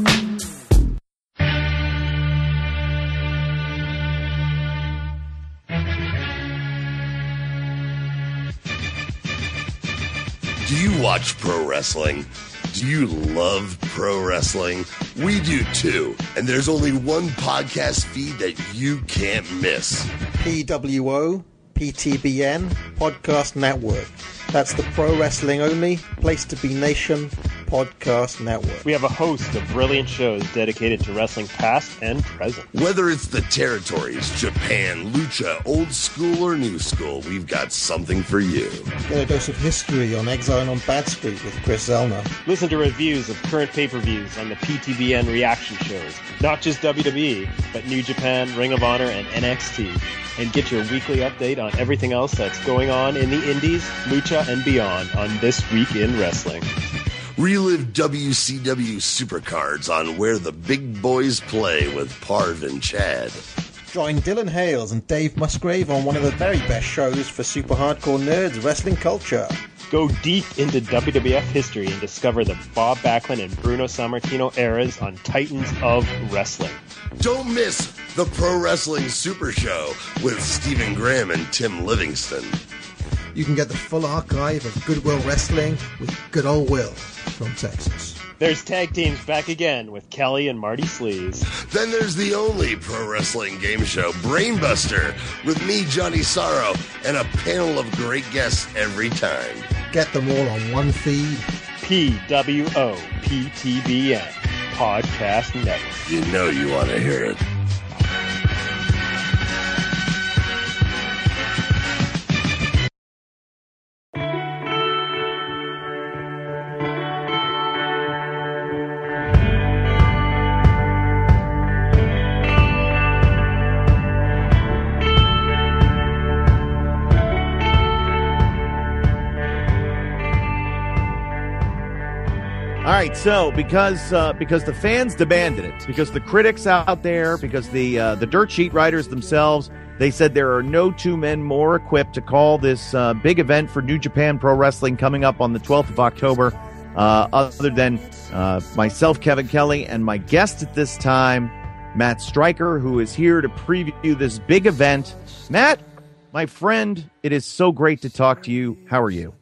Do you watch pro wrestling? Do you love pro wrestling? We do too. And there's only one podcast feed that you can't miss. P W O, P T B N, Podcast Network. That's the Pro Wrestling Only, Place to Be Nation Podcast Network. We have a host of brilliant shows dedicated to wrestling past and present. Whether it's the territories, Japan, lucha, old school or new school, we've got something for you. Get a dose of history on Exile on Bad Street with Chris Zellner. Listen to reviews of current pay-per-views on the P T B N reaction shows. Not just W W E, but New Japan, Ring of Honor, and N X T. And get your weekly update on everything else that's going on in the indies, lucha, and beyond on This Week in Wrestling. Relive W C W Supercards on Where the Big Boys Play with Parv and Chad. Join Dylan Hales and Dave Musgrave on one of the very best shows for super hardcore nerds, wrestling culture. Go deep into W W F history and discover the Bob Backlund and Bruno Sammartino eras on Titans of Wrestling. Don't miss the Pro Wrestling Super Show with Stephen Graham and Tim Livingston. You can get the full archive of Goodwill Wrestling with Good Old Will from Texas. There's tag teams back again with Kelly and Marty Sleaze. Then there's the only pro wrestling game show, Brainbuster, with me, Johnny Sorrow, and a panel of great guests every time. Get them all on one feed. P W O P T B N Podcast Network. You know you want to hear it. All right, so because uh, because the fans demanded it, because the critics out there, because the uh, the dirt sheet writers themselves, they said there are no two men more equipped to call this uh, big event for New Japan Pro Wrestling coming up on the twelfth of October, uh, other than uh, myself, Kevin Kelly, and my guest at this time, Matt Stryker, who is here to preview this big event. Matt, my friend, it is so great to talk to you. How are you?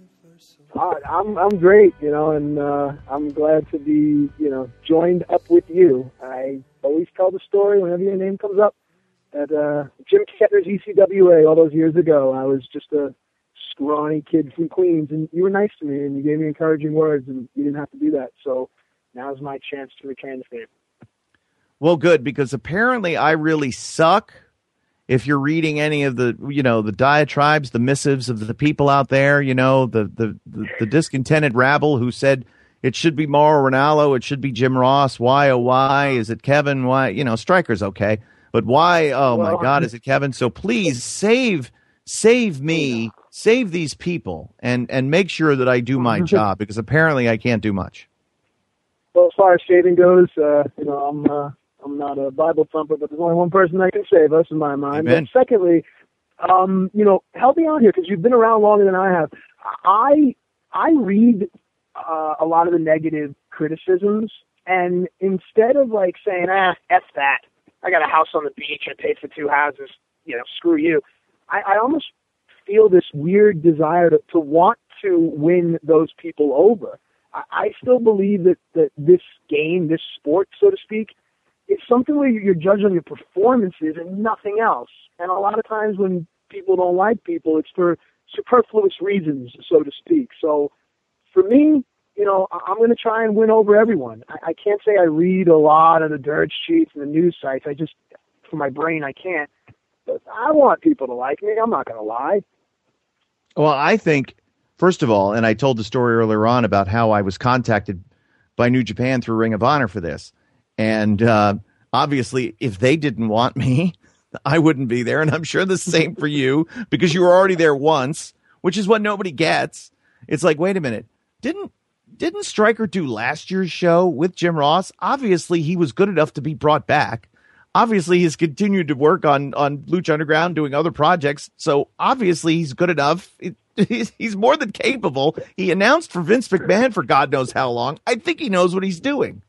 Uh, I'm I'm great, you know, and uh, I'm glad to be, you know, joined up with you. I always tell the story whenever your name comes up at uh, Jim Kettner's E C W A all those years ago. I was just a scrawny kid from Queens, and you were nice to me, and you gave me encouraging words, and you didn't have to do that. So now's my chance to return the favor. Well, good, because apparently I really suck. If you're reading any of the, you know, the diatribes, the missives of the people out there, you know, the the, the, the discontented rabble who said it should be Mauro Ranallo, it should be Jim Ross. Why, oh, why? Is it Kevin? Why? You know, Stryker's okay. But why, oh, well, my God, is it Kevin? So please save save me, save these people, and, and make sure that I do my job, because apparently I can't do much. Well, as far as saving goes, uh, you know, I'm... Uh... I'm not a Bible thumper, but there's only one person that can save us, in my mind. Amen. But secondly, um, you know, help me out here, because you've been around longer than I have. I I read uh, a lot of the negative criticisms, and instead of like saying, ah, F that, I got a house on the beach, I paid for two houses, you know, screw you, I, I almost feel this weird desire to, to want to win those people over. I, I still believe that, that this game, this sport, so to speak, it's something where you're judged on your performances and nothing else. And a lot of times when people don't like people, it's for superfluous reasons, so to speak. So for me, you know, I'm going to try and win over everyone. I, I can't say I read a lot of the dirt sheets and the news sites. I just, for my brain, I can't. But I want people to like me. I'm not going to lie. Well, I think, first of all, and I told the story earlier on about how I was contacted by New Japan through Ring of Honor for this. And uh, obviously, if they didn't want me, I wouldn't be there. And I'm sure the same for you, because you were already there once, which is what nobody gets. It's like, wait a minute. Didn't didn't Stryker do last year's show with Jim Ross? Obviously, he was good enough to be brought back. Obviously, he's continued to work on, on Lucha Underground, doing other projects. So obviously, he's good enough. It, he's, he's more than capable. He announced for Vince McMahon for God knows how long. I think he knows what he's doing.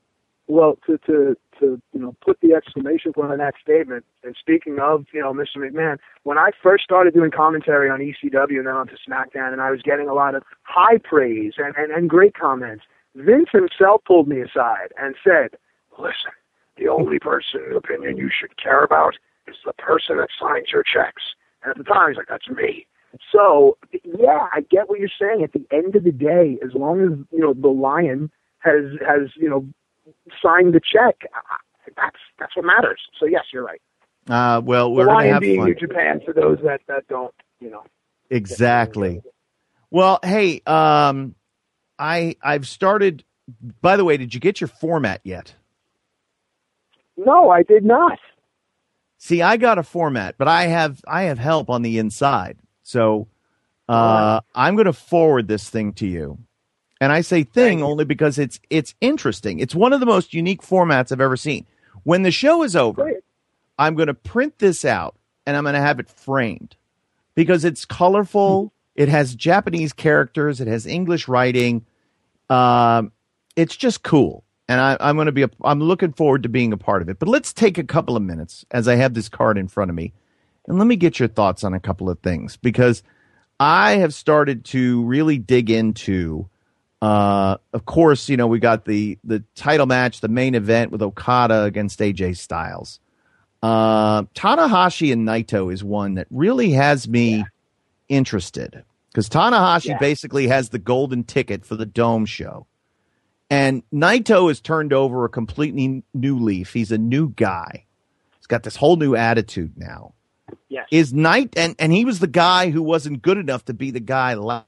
Well, to, to, to, you know, put the exclamation point on that statement, and speaking of, you know, Mister McMahon, when I first started doing commentary on E C W and then onto SmackDown, and I was getting a lot of high praise and, and, and great comments, Vince himself pulled me aside and said, listen, the only person in opinion you should care about is the person that signs your checks. And at the time, he's like, that's me. So, yeah, I get what you're saying. At the end of the day, as long as, you know, the Lion has, has you know, signed the check, that's that's what matters. So, yes, you're right. Uh, well, The we're going to Lion have being fun. New Japan for those that, that don't, you know. Exactly. Well, hey, um, I I've started. By the way, did you get your format yet? No, I did not. See, I got a format, but I have I have help on the inside. So uh, I'm going to forward this thing to you. And I say thing only because it's it's interesting. It's one of the most unique formats I've ever seen. When the show is over, Great. I'm going to print this out and I'm going to have it framed because it's colorful. It has Japanese characters. It has English writing. Um, it's just cool. And I, I'm going to be, a, I'm looking forward to being a part of it. But let's take a couple of minutes as I have this card in front of me. And let me get your thoughts on a couple of things because I have started to really dig into, uh, of course, you know, we got the, the title match, the main event with Okada against A J Styles. Uh, Tanahashi and Naito is one that really has me yeah. interested because Tanahashi yeah. basically has the golden ticket for the Dome show. And Naito has turned over a completely new leaf. He's a new guy. He's got this whole new attitude now. Yes. Is Night and, and he was the guy who wasn't good enough to be the guy la-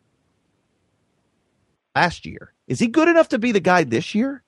last year. Is he good enough to be the guy this year?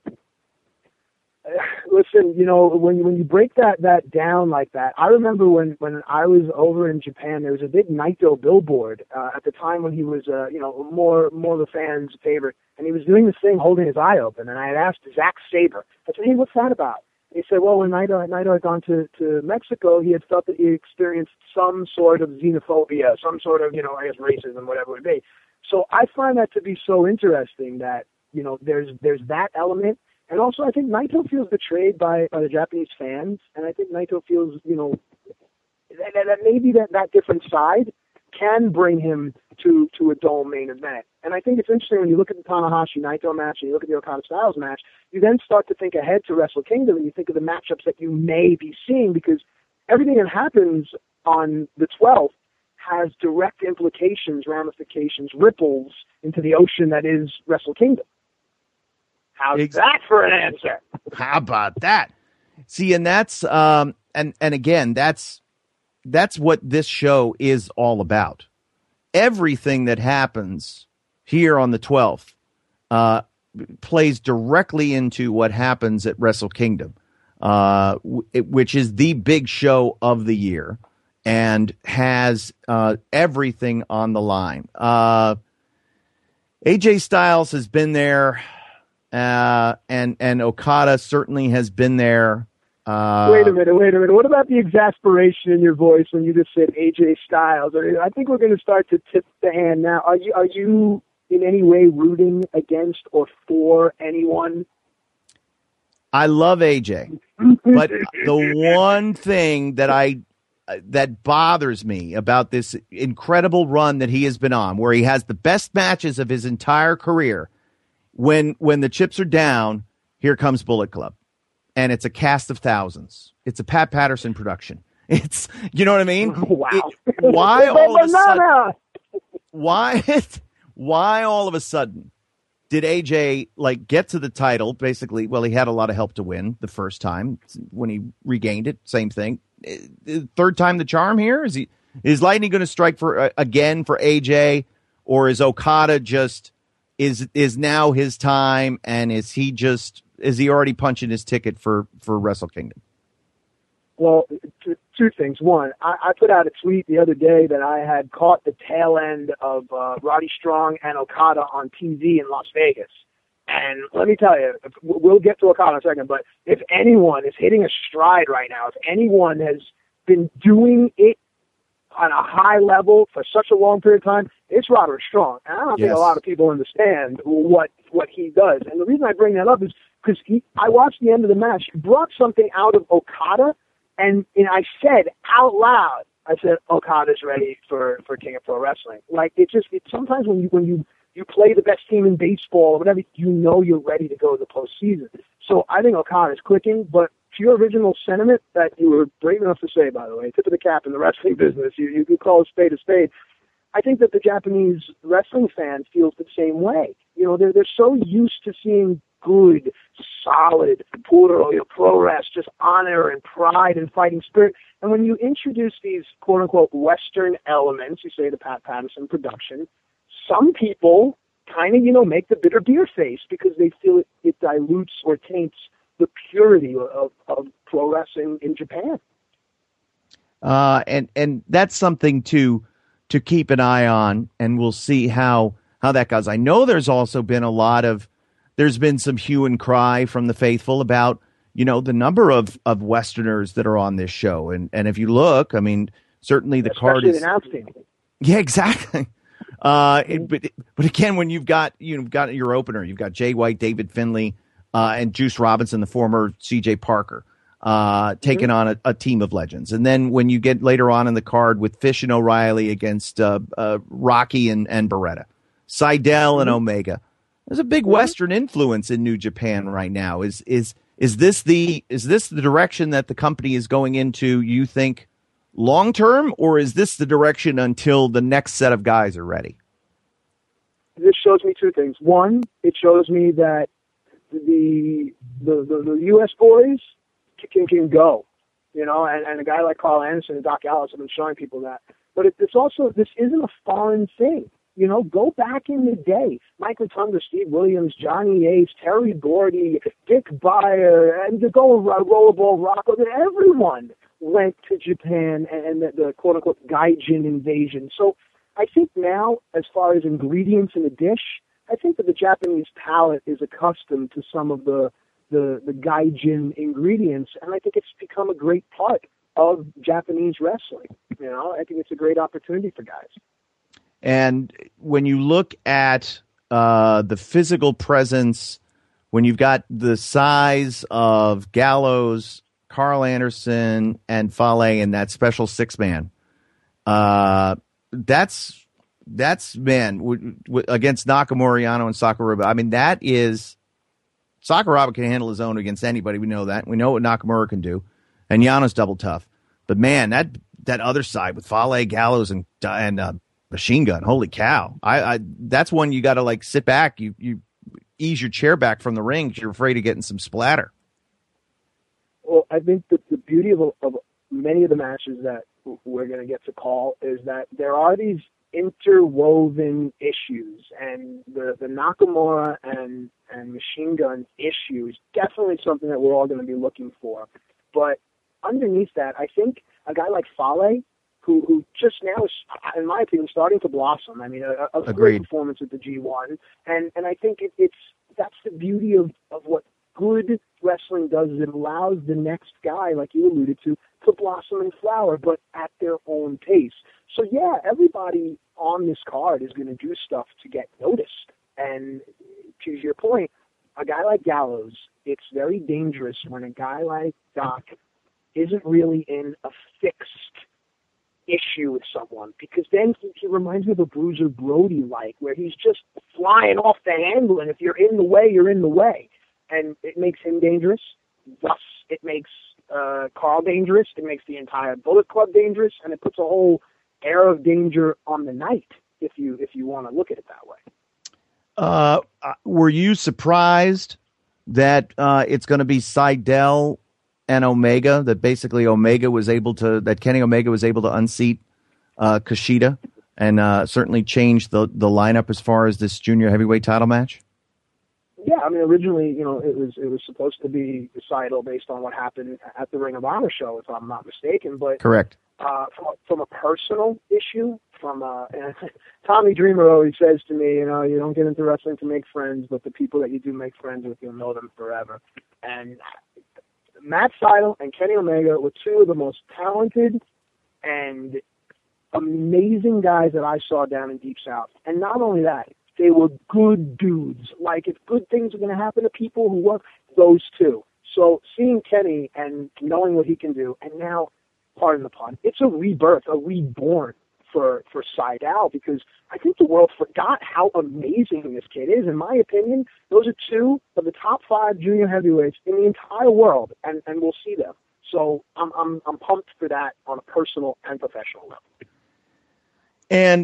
Listen, you know, when when you break that, that down like that, I remember when, when I was over in Japan, there was a big Naito billboard uh, at the time when he was, uh, you know, more more of a fan's favorite, and he was doing this thing holding his eye open, and I had asked Zack Sabre, I said, hey, what's that about? And he said, well, when Naito, Naito had gone to, to Mexico, he had felt that he experienced some sort of xenophobia, some sort of, you know, I guess racism, whatever it may be. So I find that to be so interesting that, you know, there's there's that element. And also, I think Naito feels betrayed by, by the Japanese fans, and I think Naito feels, you know, that, that maybe that, that different side can bring him to, to a Dome main event. And I think it's interesting when you look at the Tanahashi-Naito match and you look at the Okada-Styles match, you then start to think ahead to Wrestle Kingdom and you think of the matchups that you may be seeing because everything that happens on the twelfth has direct implications, ramifications, ripples into the ocean that is Wrestle Kingdom. How's exactly. that for an answer? How about that? See, and that's um, and and again, that's that's what this show is all about. Everything that happens here on the twelfth uh, plays directly into what happens at Wrestle Kingdom, uh, w- which is the big show of the year and has uh, everything on the line. Uh, A J Styles has been there. Uh, and, and Okada certainly has been there. Uh, wait a minute, wait a minute. What about the exasperation in your voice when you just said A J Styles? I think we're going to start to tip the hand now. Are you, are you in any way rooting against or for anyone? I love A J, but the one thing that I, that bothers me about this incredible run that he has been on, where he has the best matches of his entire career, When when the chips are down, here comes Bullet Club, and it's a cast of thousands. It's a Pat Patterson production. It's you know what I mean? Wow! It, why all of a sudden? Why why all of a sudden did A J like get to the title? Basically, well, he had a lot of help to win the first time when he regained it. Same thing. Third time the charm here. Is he is Lightning going to strike for uh, again for A J, or is Okada just? Is is now his time, and is he just is he already punching his ticket for, for Wrestle Kingdom? Well, two, two things. One, I, I put out a tweet the other day that I had caught the tail end of uh, Roddy Strong and Okada on T V in Las Vegas. And let me tell you, we'll get to Okada in a second, but if anyone is hitting a stride right now, if anyone has been doing it on a high level for such a long period of time, it's Roderick Strong. And I don't yes. think a lot of people understand what what he does. And the reason I bring that up is because I watched the end of the match. He brought something out of Okada, and, and I said out loud, I said, Okada's ready for, for King of Pro Wrestling. Like, it just, it, sometimes when you, when you, you play the best team in baseball or whatever, you know you're ready to go to the postseason. So I think Okada's clicking, but to your original sentiment that you were brave enough to say, by the way, tip of the cap in the wrestling business, you, you could call a spade a spade. I think that the Japanese wrestling fan feels the same way. You know, they're they're so used to seeing good, solid, puro, pro wrestling, just honor and pride and fighting spirit. And when you introduce these quote-unquote Western elements, you say the Pat Patterson production, some people kind of, you know, make the bitter beer face because they feel it, it dilutes or taints the purity of, of pro wrestling in Japan. Uh, and, and that's something to to keep an eye on, and we'll see how, how that goes. I know there's also been a lot of, there's been some hue and cry from the faithful about, you know, the number of, of Westerners that are on this show. And, and if you look, I mean, certainly the Especially card is... announcing. Yeah, exactly. Uh, it, but, but again, when you've got, you've got your opener, you've got Jay White, David Finlay, uh, and Juice Robinson, the former C J Parker, uh, taking mm-hmm. on a, a team of legends. And then when you get later on in the card with Fish and O'Reilly against uh, uh, Rocky and, and Beretta, Seidel mm-hmm. and Omega, there's a big mm-hmm. Western influence in New Japan right now. Is is is this the is this the direction that the company is going into, you think, long term, or is this the direction until the next set of guys are ready? This shows me two things. One, it shows me that the the the, the U S boys can can go, you know, and, and a guy like Carl Anderson and Doc Gallows have been showing people that. But it, it's also, this isn't a foreign thing. You know, go back in the day. Mike Rotunda, Steve Williams, Johnny Ace, Terry Gordy, Dick Beyer, and to go Rollerball Rocco, everyone went to Japan and the, the quote-unquote Gaijin invasion. So I think now, as far as ingredients in a dish, I think that the Japanese palate is accustomed to some of the, the, the Gaijin ingredients, and I think it's become a great part of Japanese wrestling. You know, I think it's a great opportunity for guys. And when you look at uh, the physical presence, when you've got the size of Gallows, Carl Anderson, and Fale and that special six-man, uh, that's, that's man, w- w- against Nakamura, Yano, and Sakuraba. I mean, that is, Sakuraba can handle his own against anybody. We know that. We know what Nakamura can do. And Yano's double tough. But, man, that that other side with Fale, Gallows, and and uh, Machine Gun, holy cow. I, I That's one you got to, like, sit back. You, you ease your chair back from the ring because you're afraid of getting some splatter. Well, I think that the beauty of, of many of the matches that we're going to get to call is that there are these interwoven issues, and the, the Nakamura and, and Machine Gun issue is definitely something that we're all going to be looking for. But underneath that, I think a guy like Fale, who, who just now is, in my opinion, starting to blossom. I mean, a, a great performance at the G one, and and I think it, it's that's the beauty of, of what good wrestling does, is it allows the next guy, like you alluded to, to blossom and flower, but at their own pace. So yeah, everybody on this card is going to do stuff to get noticed. And to your point, a guy like Gallows, it's very dangerous when a guy like Doc isn't really in a fixed issue with someone, because then he, he reminds me of a Bruiser Brody, like, where he's just flying off the handle, and if you're in the way, you're in the way. And it makes him dangerous. Thus, it makes uh, Carl dangerous. It makes the entire Bullet Club dangerous, and it puts a whole air of danger on the night, if you if you want to look at it that way. Uh, were you surprised that uh, it's going to be Seidel and Omega, that basically Omega was able to, that Kenny Omega was able to unseat uh, Kushida and uh, certainly change the, the lineup as far as this junior heavyweight title match? Yeah, I mean, originally, you know, it was it was supposed to be Seidel based on what happened at the Ring of Honor show, if I'm not mistaken. But correct. Uh, from, a, from a personal issue, from uh, and Tommy Dreamer always says to me, you know, you don't get into wrestling to make friends, but the people that you do make friends with, you'll know them forever. And Matt Seidel and Kenny Omega were two of the most talented and amazing guys that I saw down in Deep South. And not only that, they were good dudes. Like, if good things are going to happen to people who work, those two. So seeing Kenny and knowing what he can do, and now, pardon the pun, it's a rebirth, a reborn for, for Seidel, because I think the world forgot how amazing this kid is. In my opinion, those are two of the top five junior heavyweights in the entire world, and, and we'll see them. So I'm, I'm, I'm pumped for that on a personal and professional level. And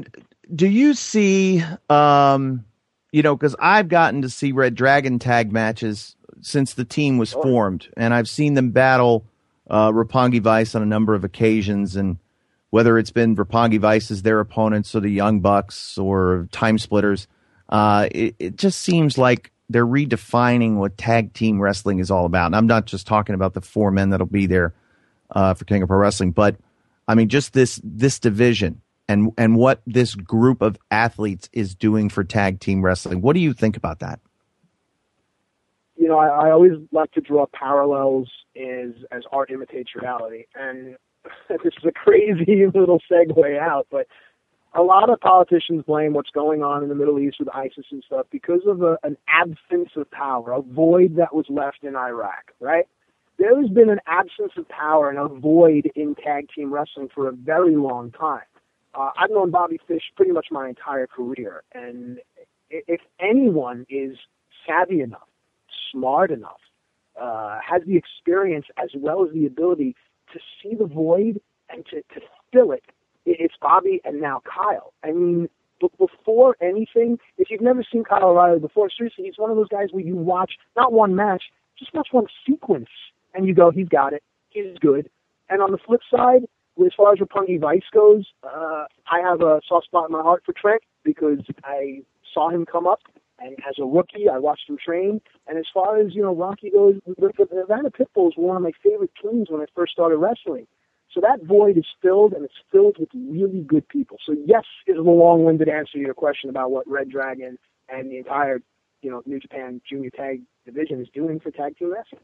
do you see, um, you know, because I've gotten to see Red Dragon tag matches since the team was formed, and I've seen them battle uh, Roppongi Vice on a number of occasions, and whether it's been Roppongi Vice as their opponents or the Young Bucks or Time Splitters, uh, it, it just seems like they're redefining what tag team wrestling is all about. And I'm not just talking about the four men that'll be there uh, for King of Pro Wrestling, but I mean just this this division and and what this group of athletes is doing for tag team wrestling. What do you think about that? You know, I, I always like to draw parallels as as art imitates reality, and this is a crazy little segue out, but a lot of politicians blame what's going on in the Middle East with ISIS and stuff because of a, an absence of power, a void that was left in Iraq, right? There has been an absence of power and a void in tag team wrestling for a very long time. Uh, I've known Bobby Fish pretty much my entire career, and if anyone is savvy enough, smart enough, uh, has the experience as well as the ability to see the void and to, to fill it, it's Bobby and now Kyle. I mean, b- before anything, if you've never seen Kyle O'Reilly before, seriously, he's one of those guys where you watch, not one match, just watch one sequence, and you go, he's got it, he's good. And on the flip side, as far as Roppongi Vice goes, uh, I have a soft spot in my heart for Trent because I saw him come up, and as a rookie, I watched him train. And as far as, you know, Rocky goes, the, the, the Havana Pitbulls were one of my favorite teams when I first started wrestling. So that void is filled, and it's filled with really good people. So yes is the long-winded answer to your question about what Red Dragon and the entire, you know, New Japan Junior Tag Division is doing for tag team wrestling.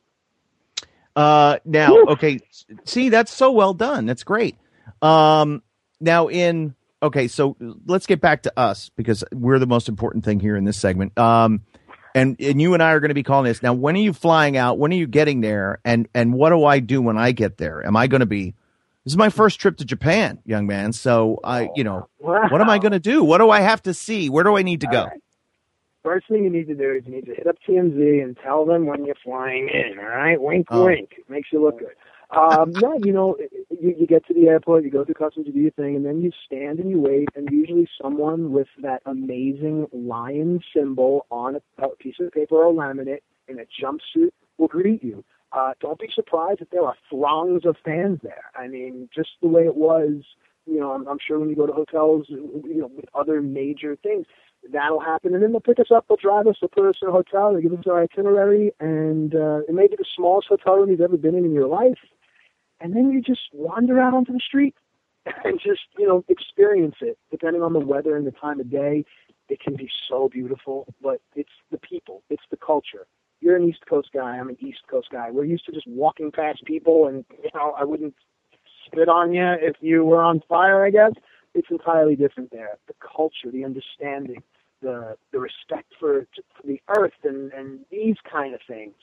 Uh, now, okay, see, that's so well done. That's great. Um, now in, okay, so let's get back to us because we're the most important thing here in this segment. Um, and, and you and I are going to be calling this. Now, when are you flying out? When are you getting there? And, and what do I do when I get there? Am I going to be, this is my first trip to Japan, young man. So I, you know, Wow. what am I going to do? What do I have to see? Where do I need to go? All right. First thing you need to do is you need to hit up T M Z and tell them when you're flying in, all right? Wink, Oh. wink. It makes you look good. Um, yeah, you know, you, you get to the airport, you go through customs, you do your thing, and then you stand and you wait, and usually someone with that amazing lion symbol on a, a piece of paper or laminate in a jumpsuit will greet you. Uh, don't be surprised if there are throngs of fans there. I mean, just the way it was, you know, I'm, I'm sure when you go to hotels, you know, with other major things, that'll happen. And then they'll pick us up, they'll drive us, they'll put us in a hotel, they'll give us our itinerary, and uh, it may be the smallest hotel room you've ever been in in your life. And then you just wander out onto the street and just, you know, experience it. Depending on the weather and the time of day, it can be so beautiful, but it's the people, it's the culture. You're an East Coast guy, I'm an East Coast guy. We're used to just walking past people, and, you know, I wouldn't spit on you if you were on fire, I guess. It's entirely different there. The culture, the understanding, the the respect for, for the earth and, and these kind of things.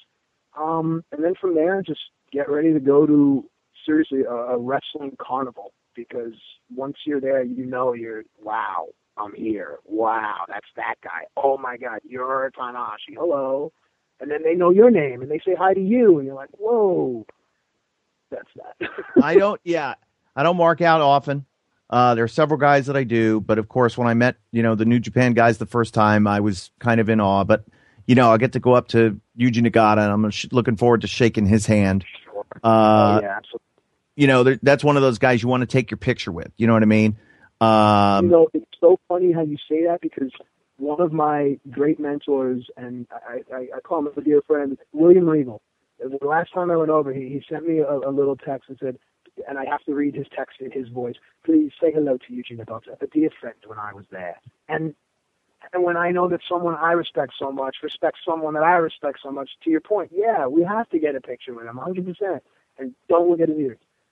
Um, and then from there, just get ready to go to, seriously, a, a wrestling carnival, because once you're there, you know you're, wow, I'm here. Wow, that's that guy. Oh, my God, you're Tanahashi. Hello. And then they know your name, and they say hi to you, and you're like, whoa, that's that. I don't, yeah, I don't mark out often. Uh, there are several guys that I do, but of course, when I met, you know, the New Japan guys the first time, I was kind of in awe. But, you know, I get to go up to Yuji Nagata, and I'm sh- looking forward to shaking his hand. Uh, oh, yeah, absolutely. You know, there, that's one of those guys you want to take your picture with. You know what I mean? Um, You know, it's so funny how you say that, because one of my great mentors, and I, I, I call him a dear friend, William Regal. The last time I went over, he, he sent me a, a little text and said, and I have to read his text in his voice, please say hello to Yuji Nagata, a dear friend when I was there. And and when I know that someone I respect so much respects someone that I respect so much, to your point, yeah, we have to get a picture with him, one hundred percent. And don't look at his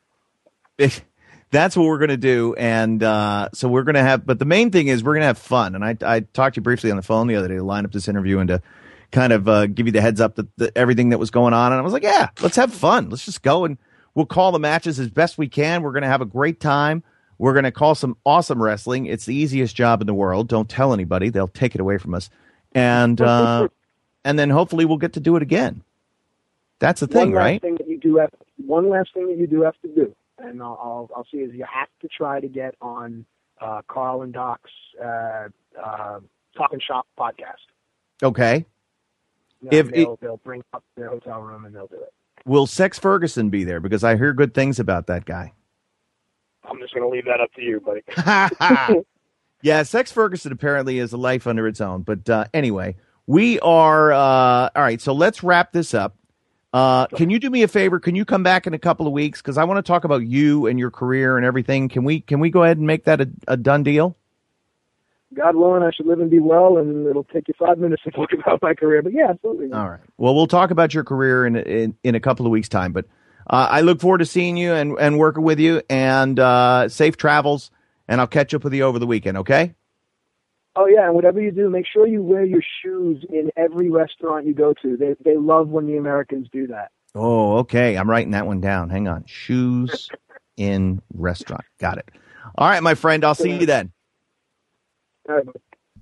ears. That's what we're going to do. And uh, so we're going to have, but the main thing is we're going to have fun. And I, I talked to you briefly on the phone the other day to line up this interview and to kind of uh, give you the heads up that the, everything that was going on. And I was like, yeah, let's have fun. Let's just go and we'll call the matches as best we can. We're going to have a great time. We're going to call some awesome wrestling. It's the easiest job in the world. Don't tell anybody. They'll take it away from us. And uh, and then hopefully we'll get to do it again. That's the thing, one last right? Thing that you do have, one last thing that you do have to do, and I'll, I'll, I'll see, is you have to try to get on uh, Carl and Doc's uh, uh, Talk and Shop podcast. Okay. Yeah, If they'll, it, they'll bring up their hotel room and they'll do it. will Sex Ferguson be there? Because I hear good things about that guy. I'm just going to leave that up to you, buddy. Yeah, Sex Ferguson apparently is a life under its own. But uh, anyway, we are, uh, all right, so let's wrap this up. Uh, can you do me a favor? Can you come back in a couple of weeks? Because I want to talk about you and your career and everything. Can we can we go ahead and make that a, a done deal? God willing, I should live and be well, and it'll take you five minutes to talk about my career. But yeah, absolutely. All right. Well, we'll talk about your career in in, in a couple of weeks' time. But uh, I look forward to seeing you and, and working with you, and uh, safe travels, and I'll catch up with you over the weekend, okay? Oh, yeah, and whatever you do, make sure you wear your shoes in every restaurant you go to. They they love when the Americans do that. Oh, okay. I'm writing that one down. Hang on. Shoes in restaurant. Got it. All right, my friend. I'll see you then. All right. All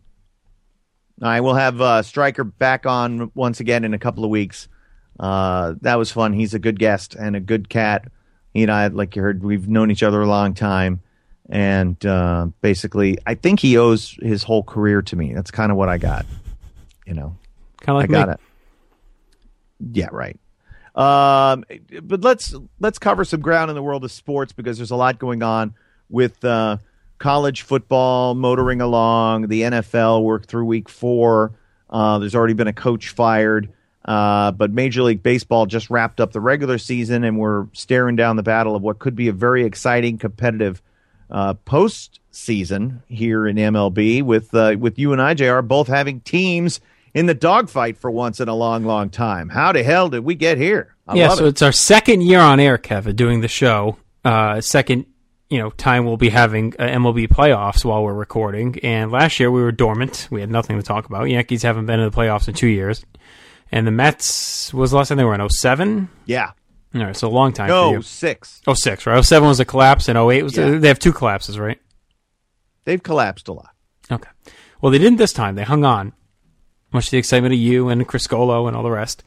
right, we'll have uh, Stryker back on once again in a couple of weeks. Uh, that was fun. He's a good guest and a good cat. He and I, like you heard, we've known each other a long time. And uh, basically, I think he owes his whole career to me. That's kind of what I got. You know, kind of like I got me. it. Yeah, right. Um, but let's let's cover some ground in the world of sports because there's a lot going on with uh, college football motoring along. The N F L worked through week four. Uh, there's already been a coach fired. Uh, but Major League Baseball just wrapped up the regular season, and we're staring down the battle of what could be a very exciting, competitive Uh, postseason here in M L B with uh, with you and I, J R, both having teams in the dogfight for once in a long, long time. How the hell did we get here? I yeah, love so it. it's our second year on air, Kevin, doing the show. Uh, second, you know, time we'll be having uh, M L B playoffs while we're recording. And last year we were dormant. We had nothing to talk about. Yankees haven't been in the playoffs in two years. And the Mets was the last time they were in oh seven? Yeah. All right, so a long time No, for you. six. oh six, right? oh seven was a collapse, and oh eight was Yeah. they have two collapses, right? They've collapsed a lot. Okay. Well, they didn't this time. They hung on, much to the excitement of you and Chris Scolo and all the rest.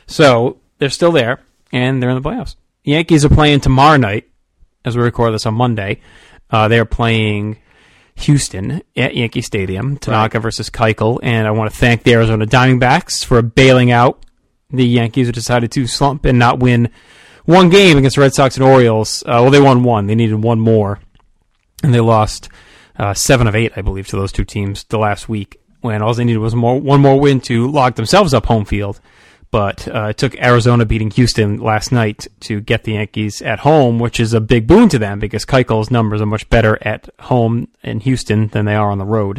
So they're still there, and they're in the playoffs. Yankees are playing tomorrow night, as we record this on Monday. Uh, they're playing Houston at Yankee Stadium, Tanaka right. versus Keuchel, and I want to thank the Arizona Diamondbacks for bailing out the Yankees who decided to slump and not win one game against the Red Sox and Orioles. Uh, well, they won one. They needed one more, and they lost uh, seven of eight, I believe, to those two teams the last week, when all they needed was more, one more win to lock themselves up home field. But uh, it took Arizona beating Houston last night to get the Yankees at home, which is a big boon to them because Keuchel's numbers are much better at home in Houston than they are on the road.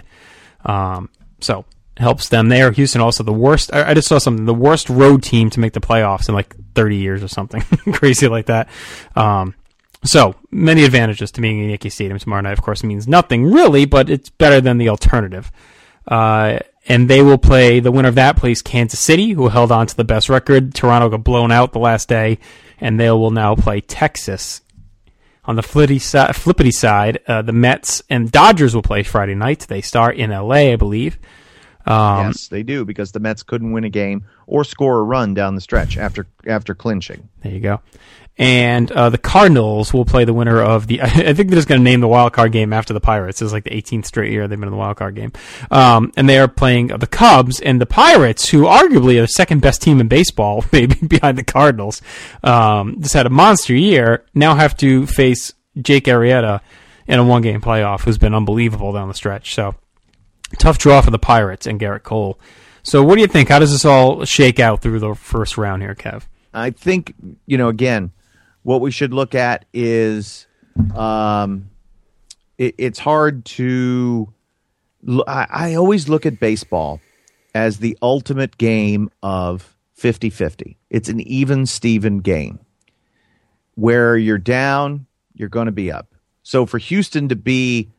Um, so helps them there. Houston also the worst. I, I just saw something. The worst road team to make the playoffs in like thirty years or something crazy like that. Um, so many advantages to being in Yankee Stadium tomorrow night. Of course, it means nothing really, but it's better than the alternative. Uh, and they will play, the winner of that plays Kansas City, who held on to the best record. Toronto got blown out the last day, and they will now play Texas. On the flippity side, flippity side uh, the Mets and Dodgers will play Friday night. They start in L A, I believe. Um, yes, they do, because the Mets couldn't win a game or score a run down the stretch after after clinching. There you go. And uh, the Cardinals will play the winner of the... I think they're just going to name the wild card game after the Pirates. It's like the eighteenth straight year they've been in the wild card game. Um, and they are playing the Cubs and the Pirates, who arguably are the second best team in baseball, maybe behind the Cardinals. Um, just had a monster year. Now have to face Jake Arrieta in a one-game playoff, who's been unbelievable down the stretch. So tough draw for the Pirates and Garrett Cole. So what do you think? How does this all shake out through the first round here, Kev? I think, you know, again, what we should look at is um, it, it's hard to I, I always look at baseball as the ultimate game of fifty-fifty. It's an even-Steven game. Where you're down, you're going to be up. So for Houston to be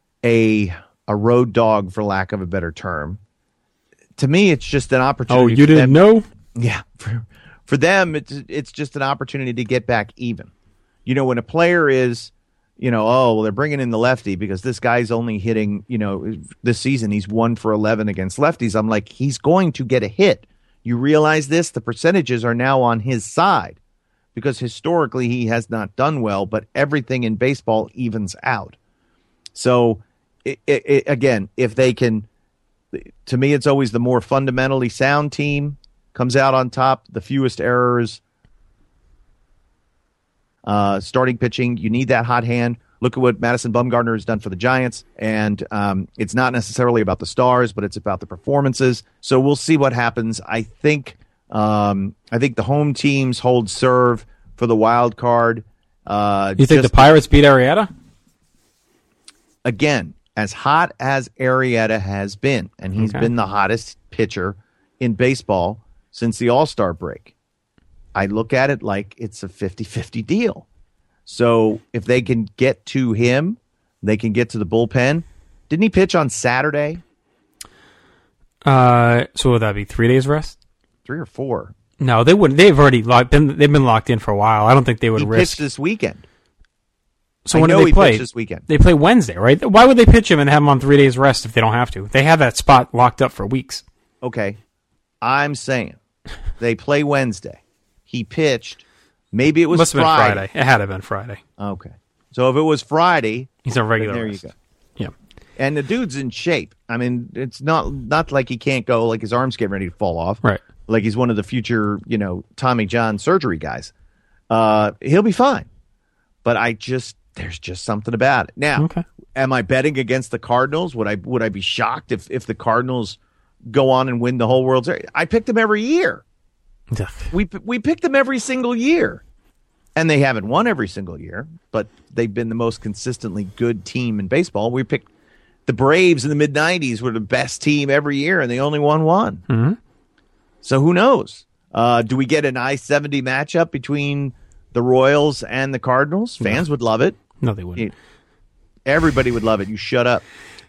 a a road dog, for lack of a better term, to me, it's just an opportunity. Oh, you didn't them. know? Yeah. For, for them, it's it's just an opportunity to get back even. You know, when a player is, you know, oh, well, they're bringing in the lefty because this guy's only hitting, you know, this season he's one for eleven against lefties. I'm like, he's going to get a hit. You realize this? The percentages are now on his side because historically he has not done well, but everything in baseball evens out. So it, it, it, again, if they can, to me, it's always the more fundamentally sound team comes out on top, the fewest errors. Uh, starting pitching, you need that hot hand. Look at what Madison Bumgarner has done for the Giants, and um, it's not necessarily about the stars, but it's about the performances. So we'll see what happens. I think um, I think the home teams hold serve for the wild card. Uh, you think the Pirates beat Arrieta? Again, as hot as Arrieta has been, and he's Okay. been the hottest pitcher in baseball since the All-Star break, I look at it like it's a fifty-fifty deal. So if they can get to him, they can get to the bullpen. Didn't he pitch on Saturday? Uh, so would that be three days rest? Three or four. No, they wouldn't. They've already locked, been. They've been locked in for a while. I don't think they would He risk. pitched this weekend. So I when know do they he play? pitched this weekend. They play Wednesday, right? Why would they pitch him and have him on three days rest if they don't have to? They have that spot locked up for weeks. Okay. I'm saying they play Wednesday. He pitched. Maybe it was Must have Friday. been Friday. It had to have been Friday. Okay. So if it was Friday, He's on regular then there rest. you go. Yeah. And the dude's in shape. I mean, it's not not like he can't go, like his arm's getting ready to fall off. Right. Like he's one of the future, you know, Tommy John surgery guys. Uh, he'll be fine. But I just, there's just something about it. Now, Okay. am I betting against the Cardinals? Would I would I be shocked if, if the Cardinals go on and win the whole World Series? I picked them every year. Ugh. We we pick them every single year, and they haven't won every single year, but they've been the most consistently good team in baseball. We picked the Braves in the mid nineties were the best team every year, and they only won one. Mhm. So who knows? Uh, do we get an I seventy matchup between the Royals and the Cardinals? Fans would love it. No, they wouldn't. Everybody would love it. You shut up.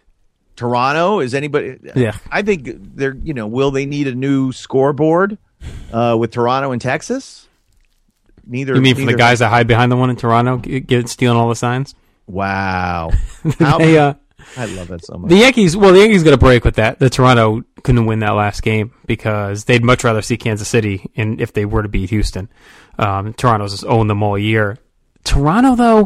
Toronto, is anybody? Yeah. I think they're, you know, will they need a new scoreboard uh, with Toronto and Texas? Neither. You mean for neither. the guys that hide behind the one in Toronto, get, get stealing all the signs? Wow. How, They, uh, I love that so much. The Yankees, well, the Yankees got a break with that. The Toronto couldn't win that last game because they'd much rather see Kansas City in, if they were to beat Houston. Um, Toronto's just owned them all year. Toronto, though,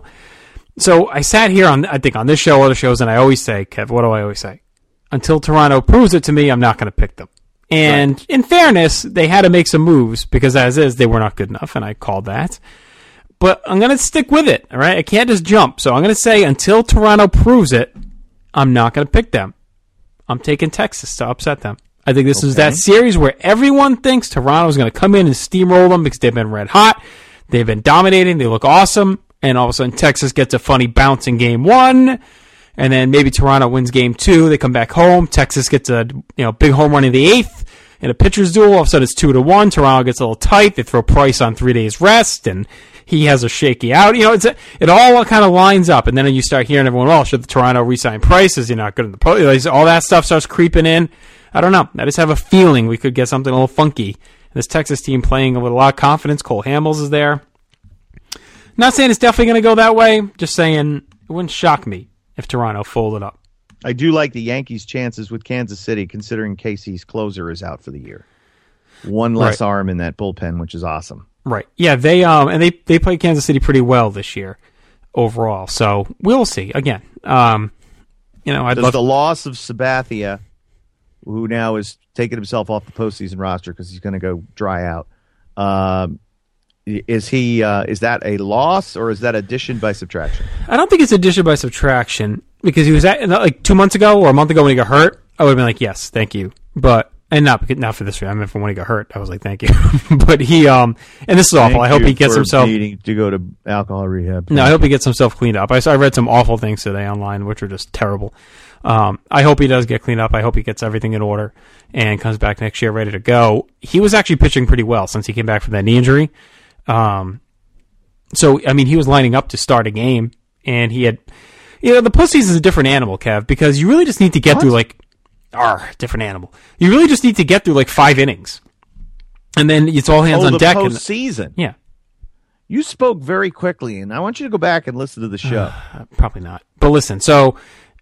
so I sat here on, I think on this show, other shows, and I always say, Kev, what do I always say? Until Toronto proves it to me, I'm not going to pick them. And right. In fairness, they had to make some moves because as is, they were not good enough, and I called that. But I'm going to stick with it, all right? I can't just jump. So I'm going to say until Toronto proves it, I'm not going to pick them. I'm taking Texas to upset them. I think this okay. is that series where everyone thinks Toronto's going to come in and steamroll them because they've been red hot. They've been dominating. They look awesome. And all of a sudden, Texas gets a funny bounce in game one. And then maybe Toronto wins game two. They come back home. Texas gets a you know big home run in the eighth in a pitcher's duel. All of a sudden, it's two to one. Toronto gets a little tight. They throw Price on three days rest, and he has a shaky out. You know, it's a, it all kind of lines up. And then you start hearing everyone, well, should the Toronto re-sign Price? Is he not good in the post? All that stuff starts creeping in. I don't know. I just have a feeling we could get something a little funky. This Texas team playing with a lot of confidence. Cole Hamels is there. Not saying it's definitely going to go that way. Just saying it wouldn't shock me if Toronto folded up. I do like the Yankees' chances with Kansas City, considering Casey's closer is out for the year. One less right. arm in that bullpen, which is awesome. Right. Yeah, they um and they they played Kansas City pretty well this year overall. So we'll see. Again, um, you know, I'd Does love the loss of Sabathia, who now is taking himself off the postseason roster because he's going to go dry out. Um, is he? Uh, is that a loss or is that addition by subtraction? I don't think it's addition by subtraction because he was at like two months ago or a month ago when he got hurt. I would have been like, yes, thank you, but. And not not for this year. I mean, for when he got hurt, I was like, "Thank you." But he, um, and this is awful. Thank I hope you he gets for himself needing to go to alcohol rehab. No, I hope he gets himself cleaned up. I, I read some awful things today online, which are just terrible. Um, I hope he does get cleaned up. I hope he gets everything in order and comes back next year ready to go. He was actually pitching pretty well since he came back from that knee injury. Um, so I mean, he was lining up to start a game, and he had, you know, the postseason is a different animal, Kev, because you really just need to get what? through like. Arr, different animal. You really just need to get through like five innings, and then it's all hands oh, on the deck. Postseason. And, yeah, you spoke very quickly, and I want you to go back and listen to the show. Uh, probably not, but listen. So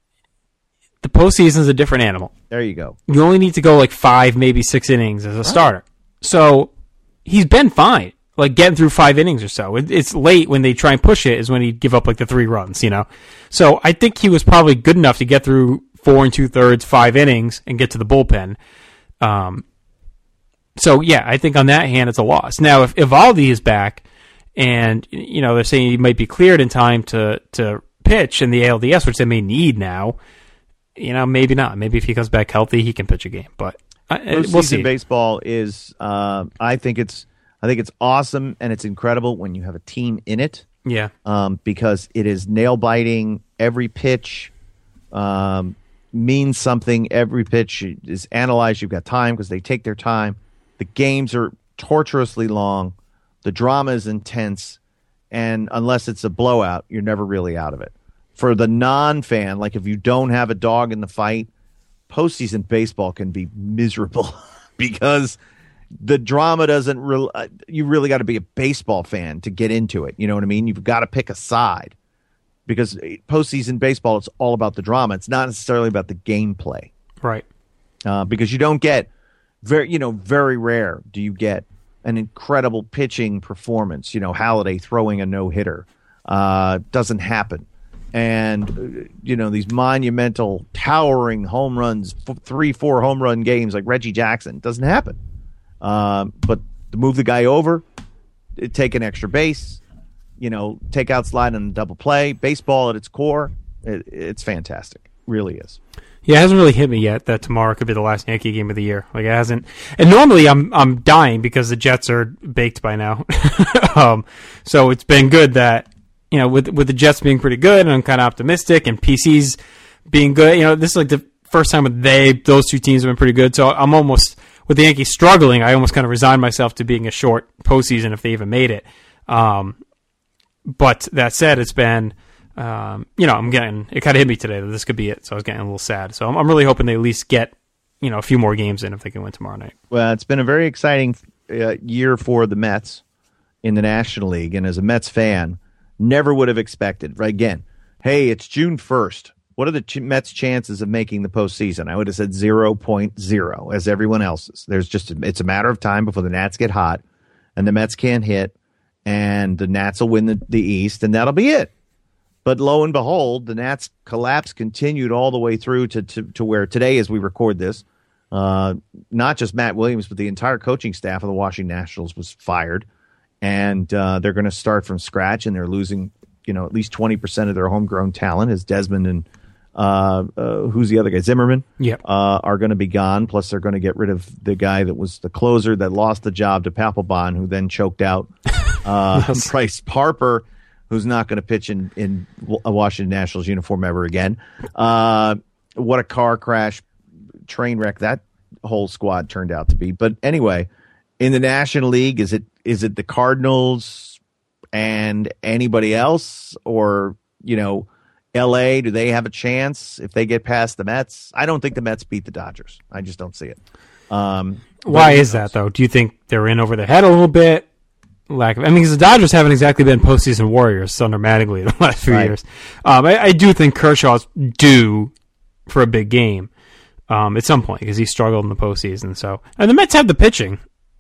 the postseason is a different animal. There you go. You only need to go like five, maybe six innings as a right. starter. So he's been fine. like getting through five innings or so. It, it's late when they try and push it is when he'd give up like the three runs, you know. So I think he was probably good enough to get through four and two thirds, five innings, and get to the bullpen. Um, so yeah, I think on that hand it's a loss. Now if Eovaldi is back, and you know they're saying he might be cleared in time to to pitch in the A L D S, which they may need now. You know, maybe not. Maybe if he comes back healthy, he can pitch a game. But uh, we'll see. Baseball is, uh, I think it's. I think it's awesome and it's incredible when you have a team in it. Yeah. Um, because it is nail biting. Every pitch um, means something. Every pitch is analyzed. You've got time because they take their time. The games are torturously long. The drama is intense. And unless it's a blowout, you're never really out of it. For the non-fan, like if you don't have a dog in the fight, postseason baseball can be miserable because the drama doesn't really, uh, you really got to be a baseball fan to get into it. You know what I mean? You've got to pick a side because postseason baseball, it's all about the drama. It's not necessarily about the gameplay. Right. Uh, because you don't get very, you know, very rare do you get an incredible pitching performance. You know, Halladay throwing a no hitter uh, doesn't happen. And, you know, these monumental, towering home runs, f- three, four home run games like Reggie Jackson doesn't happen. Um, but to move the guy over, take an extra base, you know, take out slide and double play. Baseball at its core, it, it's fantastic. Really is. Yeah, it hasn't really hit me yet that tomorrow could be the last Yankee game of the year. Like it hasn't. And normally I'm I'm dying because the Jets are baked by now. um, so it's been good that, you know, with with the Jets being pretty good and I'm kind of optimistic and P C's being good. You know, this is like the first time with they those two teams have been pretty good. So I'm almost. With the Yankees struggling, I almost kind of resigned myself to being a short postseason if they even made it. Um, but that said, it's been, um, you know, I'm getting, it kind of hit me today that this could be it. So I was getting a little sad. So I'm, I'm really hoping they at least get, you know, a few more games in if they can win tomorrow night. Well, it's been a very exciting uh, year for the Mets in the National League. And as a Mets fan, never would have expected, right? Again, hey, it's June first. What are the Ch- Mets' chances of making the postseason? I would have said zero point zero, as everyone else's. There's just a, it's a matter of time before the Nats get hot, and the Mets can't hit, and the Nats will win the, the East, and that'll be it. But lo and behold, the Nats' collapse continued all the way through to to, to where today, as we record this, uh, not just Matt Williams, but the entire coaching staff of the Washington Nationals was fired, and uh, they're going to start from scratch, and they're losing, you know, at least twenty percent of their homegrown talent, as Desmond and Uh, uh, who's the other guy? Zimmerman. Yep. Uh, are going to be gone. Plus, they're going to get rid of the guy that was the closer that lost the job to Papelbon, who then choked out uh, yes. Bryce Harper, who's not going to pitch in, in a Washington Nationals uniform ever again. Uh, what a car crash, train wreck that whole squad turned out to be. But anyway, in the National League, is it is it the Cardinals and anybody else, or you know? L A, do they have a chance if they get past the Mets? I don't think the Mets beat the Dodgers. I just don't see it. Um, Why is that, though? Do you think they're in over their head a little bit? Lack of, I mean, because the Dodgers haven't exactly been postseason warriors under Mattingly the last few right. years. Um, I, I do think Kershaw's due for a big game um, at some point because he struggled in the postseason. So, and the Mets have the pitching.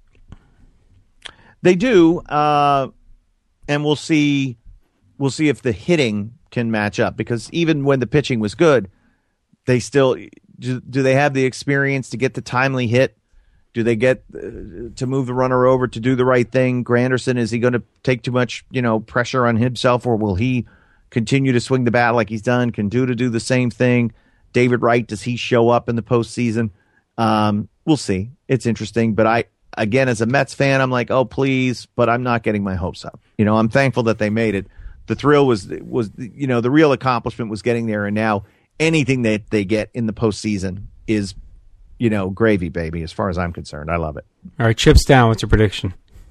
They do, uh, and we'll see. We'll see if the hitting can match up, because even when the pitching was good, they still do, do they have the experience to get the timely hit? Do they get uh, to move the runner over to do the right thing? Granderson, is he going to take too much, you know, pressure on himself, or will he continue to swing the bat like he's done? Can do to do the same thing? David Wright, does he show up in the postseason? Um, we'll see. It's interesting, but I again, as a Mets fan, I'm like, oh please, but I'm not getting my hopes up. You know, I'm thankful that they made it. The thrill was, was you know, the real accomplishment was getting there, and now anything that they get in the postseason is, you know, gravy, baby, as far as I'm concerned. I love it. All right, chips down. What's your prediction?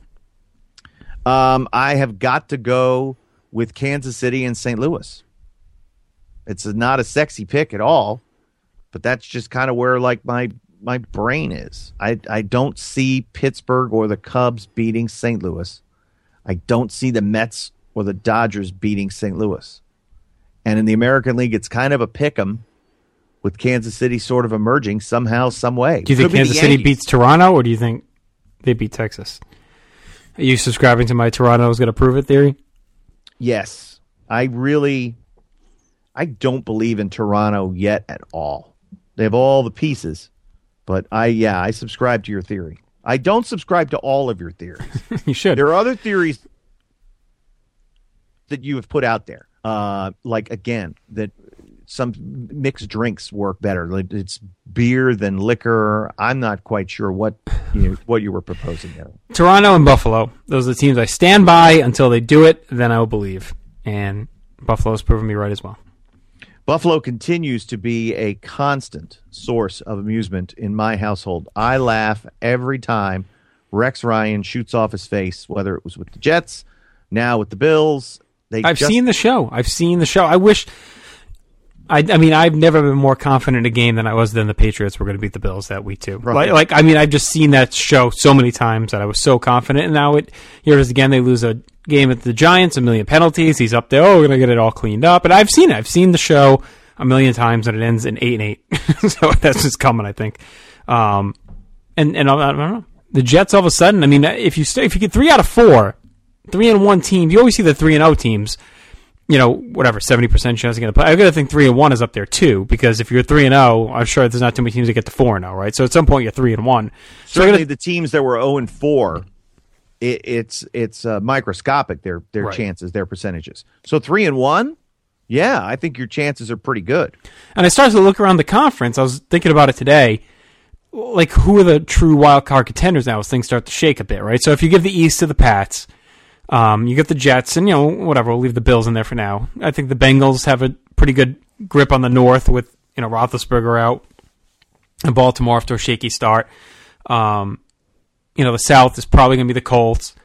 Um, I have got to go with Kansas City and Saint Louis. It's not a sexy pick at all, but that's just kind of where, like, my my brain is. I, I don't see Pittsburgh or the Cubs beating Saint Louis. I don't see the Mets or the Dodgers beating Saint Louis. And in the American League, it's kind of a pick'em, with Kansas City sort of emerging somehow, some way. Do you think Could Kansas City beats Toronto, or do you think they beat Texas? Are you subscribing to my Toronto's going to prove it theory? Yes. I really, I don't believe in Toronto yet at all. They have all the pieces, but I, yeah, I subscribe to your theory. I don't subscribe to all of your theories. You should. There are other theories that you have put out there. Uh, like, again, that some mixed drinks work better. Like it's beer than liquor. I'm not quite sure what you what you were proposing there. Toronto and Buffalo. Those are the teams I stand by until they do it. Then I will believe. And Buffalo's proven me right as well. Buffalo continues to be a constant source of amusement in my household. I laugh every time Rex Ryan shoots off his face, whether it was with the Jets, now with the Bills. They I've just... seen the show. I've seen the show. I wish... I, I mean, I've never been more confident in a game than I was than the Patriots were going to beat the Bills that week, too. Right. Like, like, I mean, I've just seen that show so many times that I was so confident. And now it, here it is again. They lose a game at the Giants, a million penalties. He's up there. Oh, we're going to get it all cleaned up. And I've seen it. I've seen the show a million times, and it ends in eight and eight. So that's just coming, I think. Um, and and I don't know. The Jets all of a sudden. I mean, if you stay, if you get three out of four, three and one team, you always see the three and zero teams. You know, whatever, seventy percent chance of going to play. I've got to think three and one is up there, too, because if you're three and oh, I'm sure there's not too many teams that get to four and oh, right? So at some point, you're three and one. Certainly, so the teams that were oh and four, it, it's it's uh, microscopic, their their Right. chances, their percentages. So three and one, yeah, I think your chances are pretty good. And I started to look around the conference. I was thinking about it today. Like, who are the true wild card contenders now as things start to shake a bit, right? So if you give the East to the Pats, Um, you get the Jets, and, you know, whatever, we'll leave the Bills in there for now. I think the Bengals have a pretty good grip on the North with, you know, Roethlisberger out, and Baltimore after a shaky start. Um, you know, the South is probably going to be the Colts.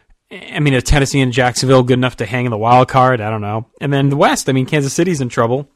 I mean, are Tennessee and Jacksonville good enough to hang in the wild card? I don't know. And then the West, I mean, Kansas City's in trouble.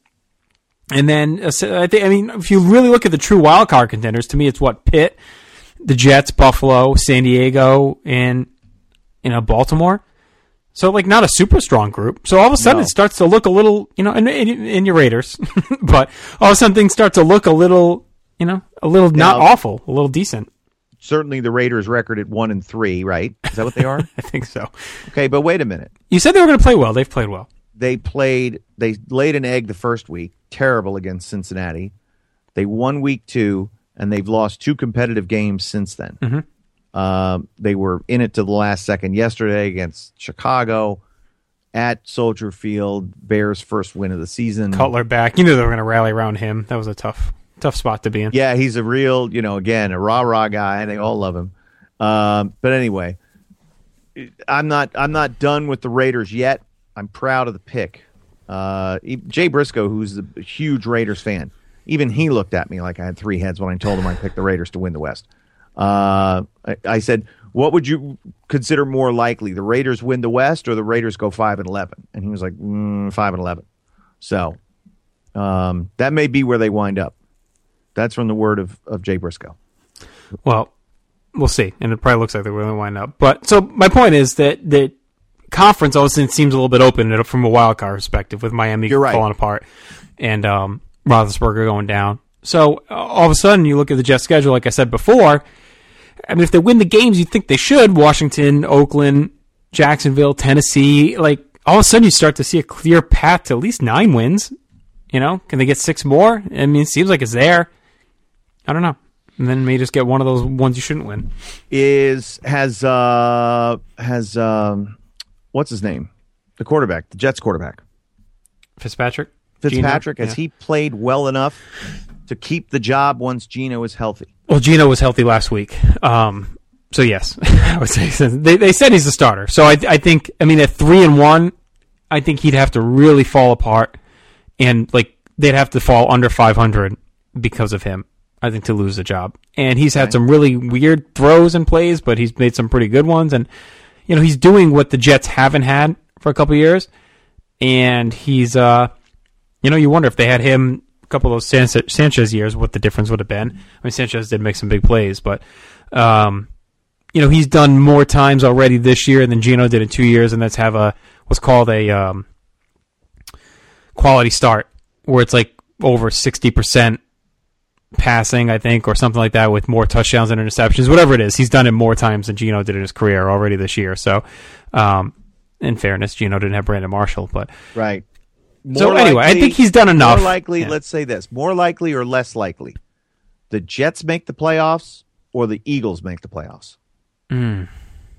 And then, uh, I think, I mean, if you really look at the true wild card contenders, to me, it's what, Pitt, the Jets, Buffalo, San Diego, and, you know, Baltimore. So, like, not a super strong group. So all of a sudden No. it starts to look a little, you know, in, in, in your Raiders, but all of a sudden things start to look a little, you know, a little not Now- awful, a little decent. Certainly the Raiders' record at one and three, right? Is that what they are? I think so. Okay, but wait a minute. You said they were going to play well. They've played well. They played, they laid an egg the first week, terrible against Cincinnati. They won week two, and they've lost two competitive games since then. Mhm. Um, they were in it to the last second yesterday against Chicago at Soldier Field. Bears' first win of the season. Cutler back. You knew they were going to rally around him. That was a tough, tough spot to be in. Yeah, he's a real, you know, again, a rah-rah guy. They all love him. Um, but anyway, I'm not I'm not done with the Raiders yet. I'm proud of the pick. Uh, e- Jay Briscoe, who's a huge Raiders fan, even he looked at me like I had three heads when I told him I picked the Raiders to win the West. Uh, I, I said, what would you consider more likely, the Raiders win the West or the Raiders go five and eleven? And he was like, mm, five and eleven. So um, that may be where they wind up. That's from the word of, of Jay Briscoe. Well, we'll see. And it probably looks like they're going to wind up. But so my point is that the conference all of a sudden seems a little bit open from a wild card perspective with Miami You're right. falling apart and um, Roethlisberger going down. So uh, all of a sudden you look at the Jets schedule, like I said before. I mean, if they win the games you think they should, Washington, Oakland, Jacksonville, Tennessee, like all of a sudden you start to see a clear path to at least nine wins. You know, can they get six more? I mean, it seems like it's there. I don't know. And then maybe just get one of those ones you shouldn't win. Is has uh has um what's his name? The quarterback, the Jets quarterback. Fitzpatrick? Fitzpatrick, Geno? has Yeah. he played well enough to keep the job once Geno is healthy? Well, Geno was healthy last week. Um, so, yes, I would say so. They, they said he's a starter. So, I, I think, I mean, at three and one, I think he'd have to really fall apart. And, like, they'd have to fall under five hundred because of him, I think, to lose the job. And he's had Okay. some really weird throws and plays, but he's made some pretty good ones. And, you know, he's doing what the Jets haven't had for a couple of years. And he's, uh, you know, you wonder if they had him a couple of those San- Sanchez years, what the difference would have been. I mean, Sanchez did make some big plays, but, um, you know, he's done more times already this year than Geno did in two years, and that's have a what's called a um, quality start, where it's like over sixty percent passing, I think, or something like that, with more touchdowns and interceptions. Whatever it is, he's done it more times than Geno did in his career already this year. So, um, in fairness, Geno didn't have Brandon Marshall, but right. More so anyway, likely, I think he's done enough. More likely, yeah. let's say this: more likely or less likely, the Jets make the playoffs or the Eagles make the playoffs. Mm.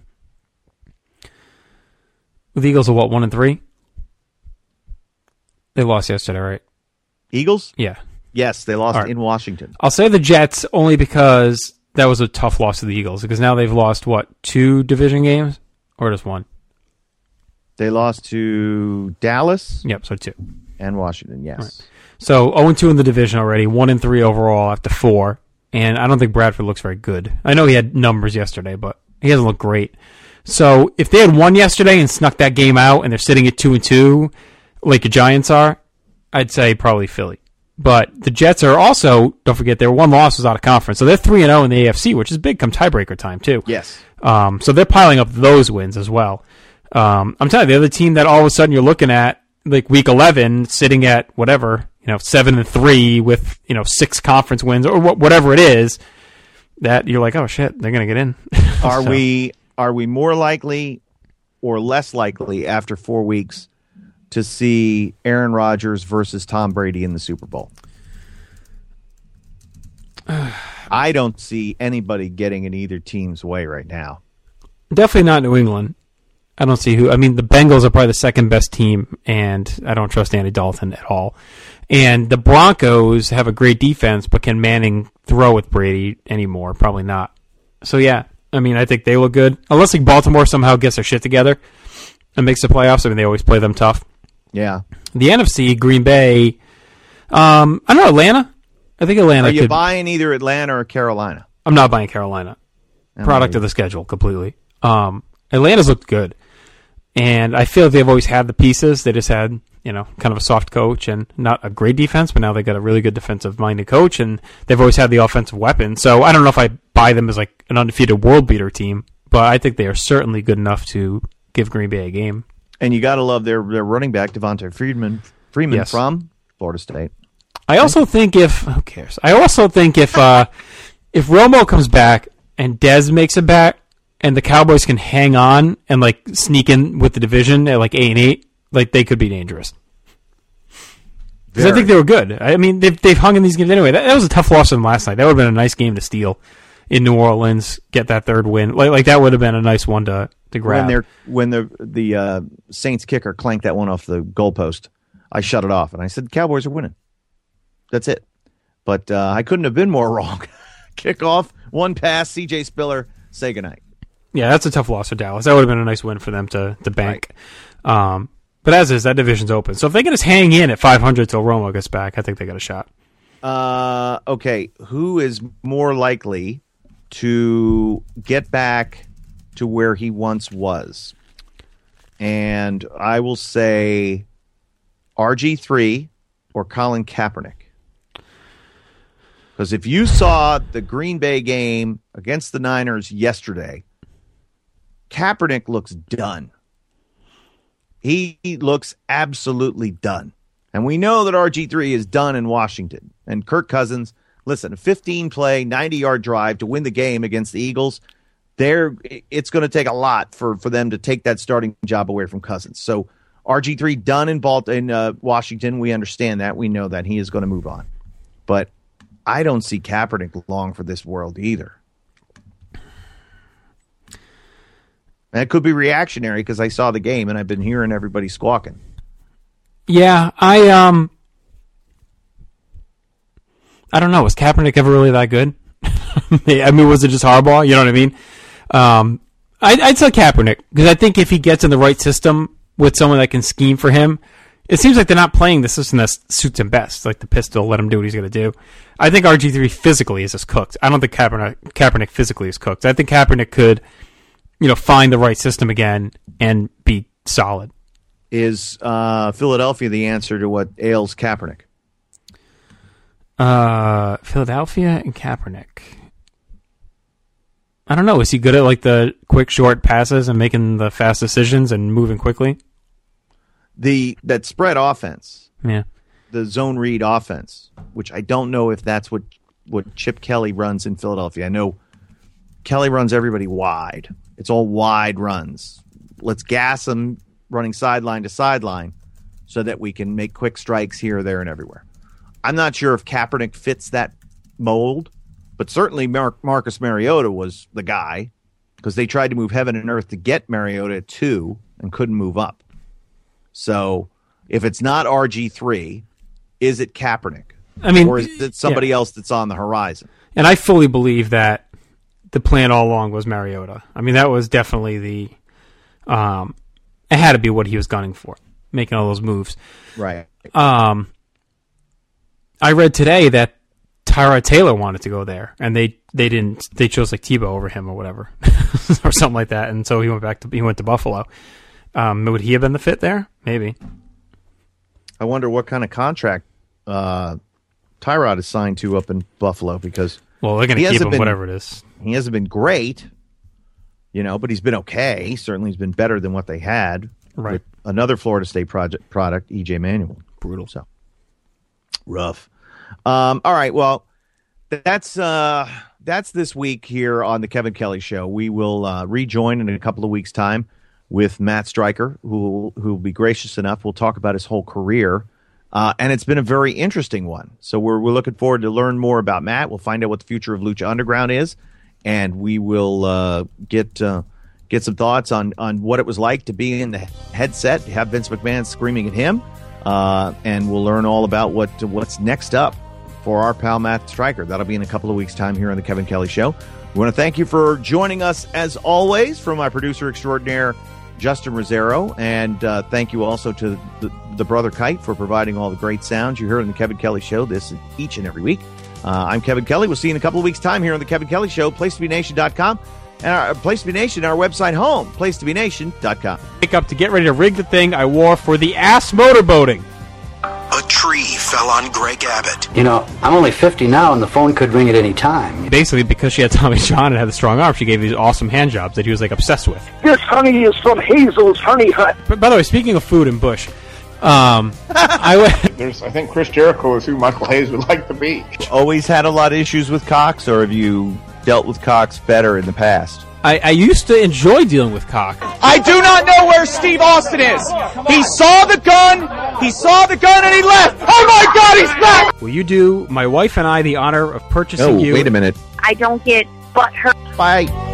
The Eagles are what, one and three? They lost yesterday, right? Eagles? Yeah. Yes, they lost right. in Washington. I'll say the Jets only because that was a tough loss to the Eagles, because now they've lost, what, two division games? Or just one? They lost to Dallas? Yep, so two. And Washington, yes. Right. So oh and two in the division already, one and three overall after four, and I don't think Bradford looks very good. I know he had numbers yesterday, but he hasn't looked great. So if they had won yesterday and snuck that game out, and they're sitting at two and two, like the Giants are, I'd say probably Philly. But the Jets are also, don't forget, their one loss was out of conference, so they're three and zero in the A F C, which is big come tiebreaker time too. Yes. Um, so they're piling up those wins as well. Um, I'm telling you, the other team that all of a sudden you're looking at, like week eleven, sitting at whatever, you know, seven and three with, you know, six conference wins or wh- whatever it is, that you're like, oh shit, they're gonna get in. Are so. we are we more likely or less likely after four weeks to see Aaron Rodgers versus Tom Brady in the Super Bowl? I don't see anybody getting in either team's way right now. Definitely not New England. I don't see who. I mean, the Bengals are probably the second best team, and I don't trust Andy Dalton at all. And the Broncos have a great defense, but can Manning throw with Brady anymore? Probably not. So, yeah, I mean, I think they look good. Unless like Baltimore somehow gets their shit together and makes the playoffs. I mean, they always play them tough. Yeah. The N F C, Green Bay, um, I don't know, Atlanta? I think Atlanta Are you could, buying either Atlanta or Carolina? I'm not buying Carolina. Product of the schedule, completely. Um, Atlanta's looked good. And I feel like they've always had the pieces. They just had, you know, kind of a soft coach and not a great defense, but now they've got a really good defensive-minded coach, and they've always had the offensive weapon. So I don't know if I buy them as like an undefeated world-beater team, but I think they are certainly good enough to give Green Bay a game. And you got to love their their running back, Devontae Freeman, Freeman Yes. from Florida State. I also think if who cares? I also think if uh, if Romo comes back and Dez makes it back, and the Cowboys can hang on and like sneak in with the division at like eight and eight, like they could be dangerous. Because I think they were good. I mean, they've they've hung in these games anyway. That, that was a tough loss for them last night. That would have been a nice game to steal in New Orleans, get that third win. Like like that would have been a nice one to to grab. When they're when the the uh, Saints kicker clanked that one off the goalpost, I shut it off and I said, "Cowboys are winning." That's it. But uh, I couldn't have been more wrong. Kickoff, one pass, C J Spiller, say goodnight. Yeah, that's a tough loss for Dallas. That would have been a nice win for them to, to bank. Right. Um, but as is, that division's open. So if they can just hang in at five hundred till Romo gets back, I think they got a shot. Uh, okay, who is more likely to get back to where he once was? And I will say R G three or Colin Kaepernick. Because if you saw the Green Bay game against the Niners yesterday, Kaepernick looks done. He looks absolutely done. And we know that R G three is done in Washington. And Kirk Cousins, listen, a fifteen-play, ninety-yard drive to win the game against the Eagles, they're, it's going to take a lot for, for them to take that starting job away from Cousins. So R G three done in, Balt- in uh, Washington. We understand that. We know that he is going to move on. But I don't see Kaepernick long for this world either. And it could be reactionary because I saw the game and I've been hearing everybody squawking. Yeah, I um, I don't know. Was Kaepernick ever really that good? I mean, was it just Harbaugh? You know what I mean? Um, I'd, I'd say Kaepernick because I think if he gets in the right system with someone that can scheme for him, it seems like they're not playing the system that suits him best, like the pistol, let him do what he's going to do. I think R G three physically is just cooked. I don't think Kaepernick, Kaepernick physically is cooked. I think Kaepernick could, you know, find the right system again and be solid. Is uh, Philadelphia the answer to what ails Kaepernick? Uh, Philadelphia and Kaepernick. I don't know. Is he good at like the quick, short passes and making the fast decisions and moving quickly? The that spread offense, Yeah. the zone read offense, which I don't know if that's what what Chip Kelly runs in Philadelphia. I know Kelly runs everybody wide. It's all wide runs. Let's gas them running sideline to sideline so that we can make quick strikes here, there, and everywhere. I'm not sure if Kaepernick fits that mold, but certainly Mar- Marcus Mariota was the guy because they tried to move heaven and earth to get Mariota at two and couldn't move up. So if it's not R G three, is it Kaepernick? I mean, or is it somebody yeah. else that's on the horizon? And I fully believe that the plan all along was Mariota. I mean, that was definitely the um, it had to be what he was gunning for, making all those moves. Right. Um, I read today that Tyrod Taylor wanted to go there, and they, they didn't. They chose like Tebow over him or whatever, or something like that. And so he went back to he went to Buffalo. Um, would he have been the fit there? Maybe. I wonder what kind of contract uh, Tyrod is signed to up in Buffalo because well, they're going to keep him been, whatever it is. He hasn't been great, you know, but he's been okay. Certainly, he's been better than what they had. Right. With another Florida State project product, E J Manuel. Brutal. So rough. Um, all right. Well, that's uh, that's this week here on the Kevin Kelly Show. We will uh, rejoin in a couple of weeks' time with Matt Stryker, who who will be gracious enough. We'll talk about his whole career, uh, and it's been a very interesting one. So we're we're looking forward to learn more about Matt. We'll find out what the future of Lucha Underground is, and we will uh, get uh, get some thoughts on on what it was like to be in the headset, have Vince McMahon screaming at him, uh, and we'll learn all about what what's next up for our pal Matt Stryker. That'll be in a couple of weeks' time here on the Kevin Kelly Show. We want to thank you for joining us as always. From my producer extraordinaire, Justin Rosero, and uh, thank you also to the, the Brother Kite for providing all the great sounds you hear on the Kevin Kelly Show this each and every week. Uh, I'm Kevin Kelly. We'll see you in a couple of weeks' time here on the Kevin Kelly Show, place to be nation dot com, and our Place to Be Nation, our website home, place to be nation dot com. Pick up to get ready to rig the thing I wore for the ass motorboating. A tree fell on Greg Abbott. You know, I'm only fifty now, and the phone could ring at any time. Basically, because she had Tommy John and had the strong arm, she gave these awesome hand jobs that he was like obsessed with. This honey is from Hazel's Honey Hut. But by the way, speaking of food and Bush, um, I went. There's, I think Chris Jericho is who Michael Hayes would like to be. Always had a lot of issues with Cox, or have you dealt with Cox better in the past? I, I used to enjoy dealing with Cox. I do not know where Steve Austin is. He saw the gun, he saw the gun, and he left. Oh my God, he's back! Will you do my wife and I the honor of purchasing oh, you? Wait a minute. I don't get butt hurt. Bye.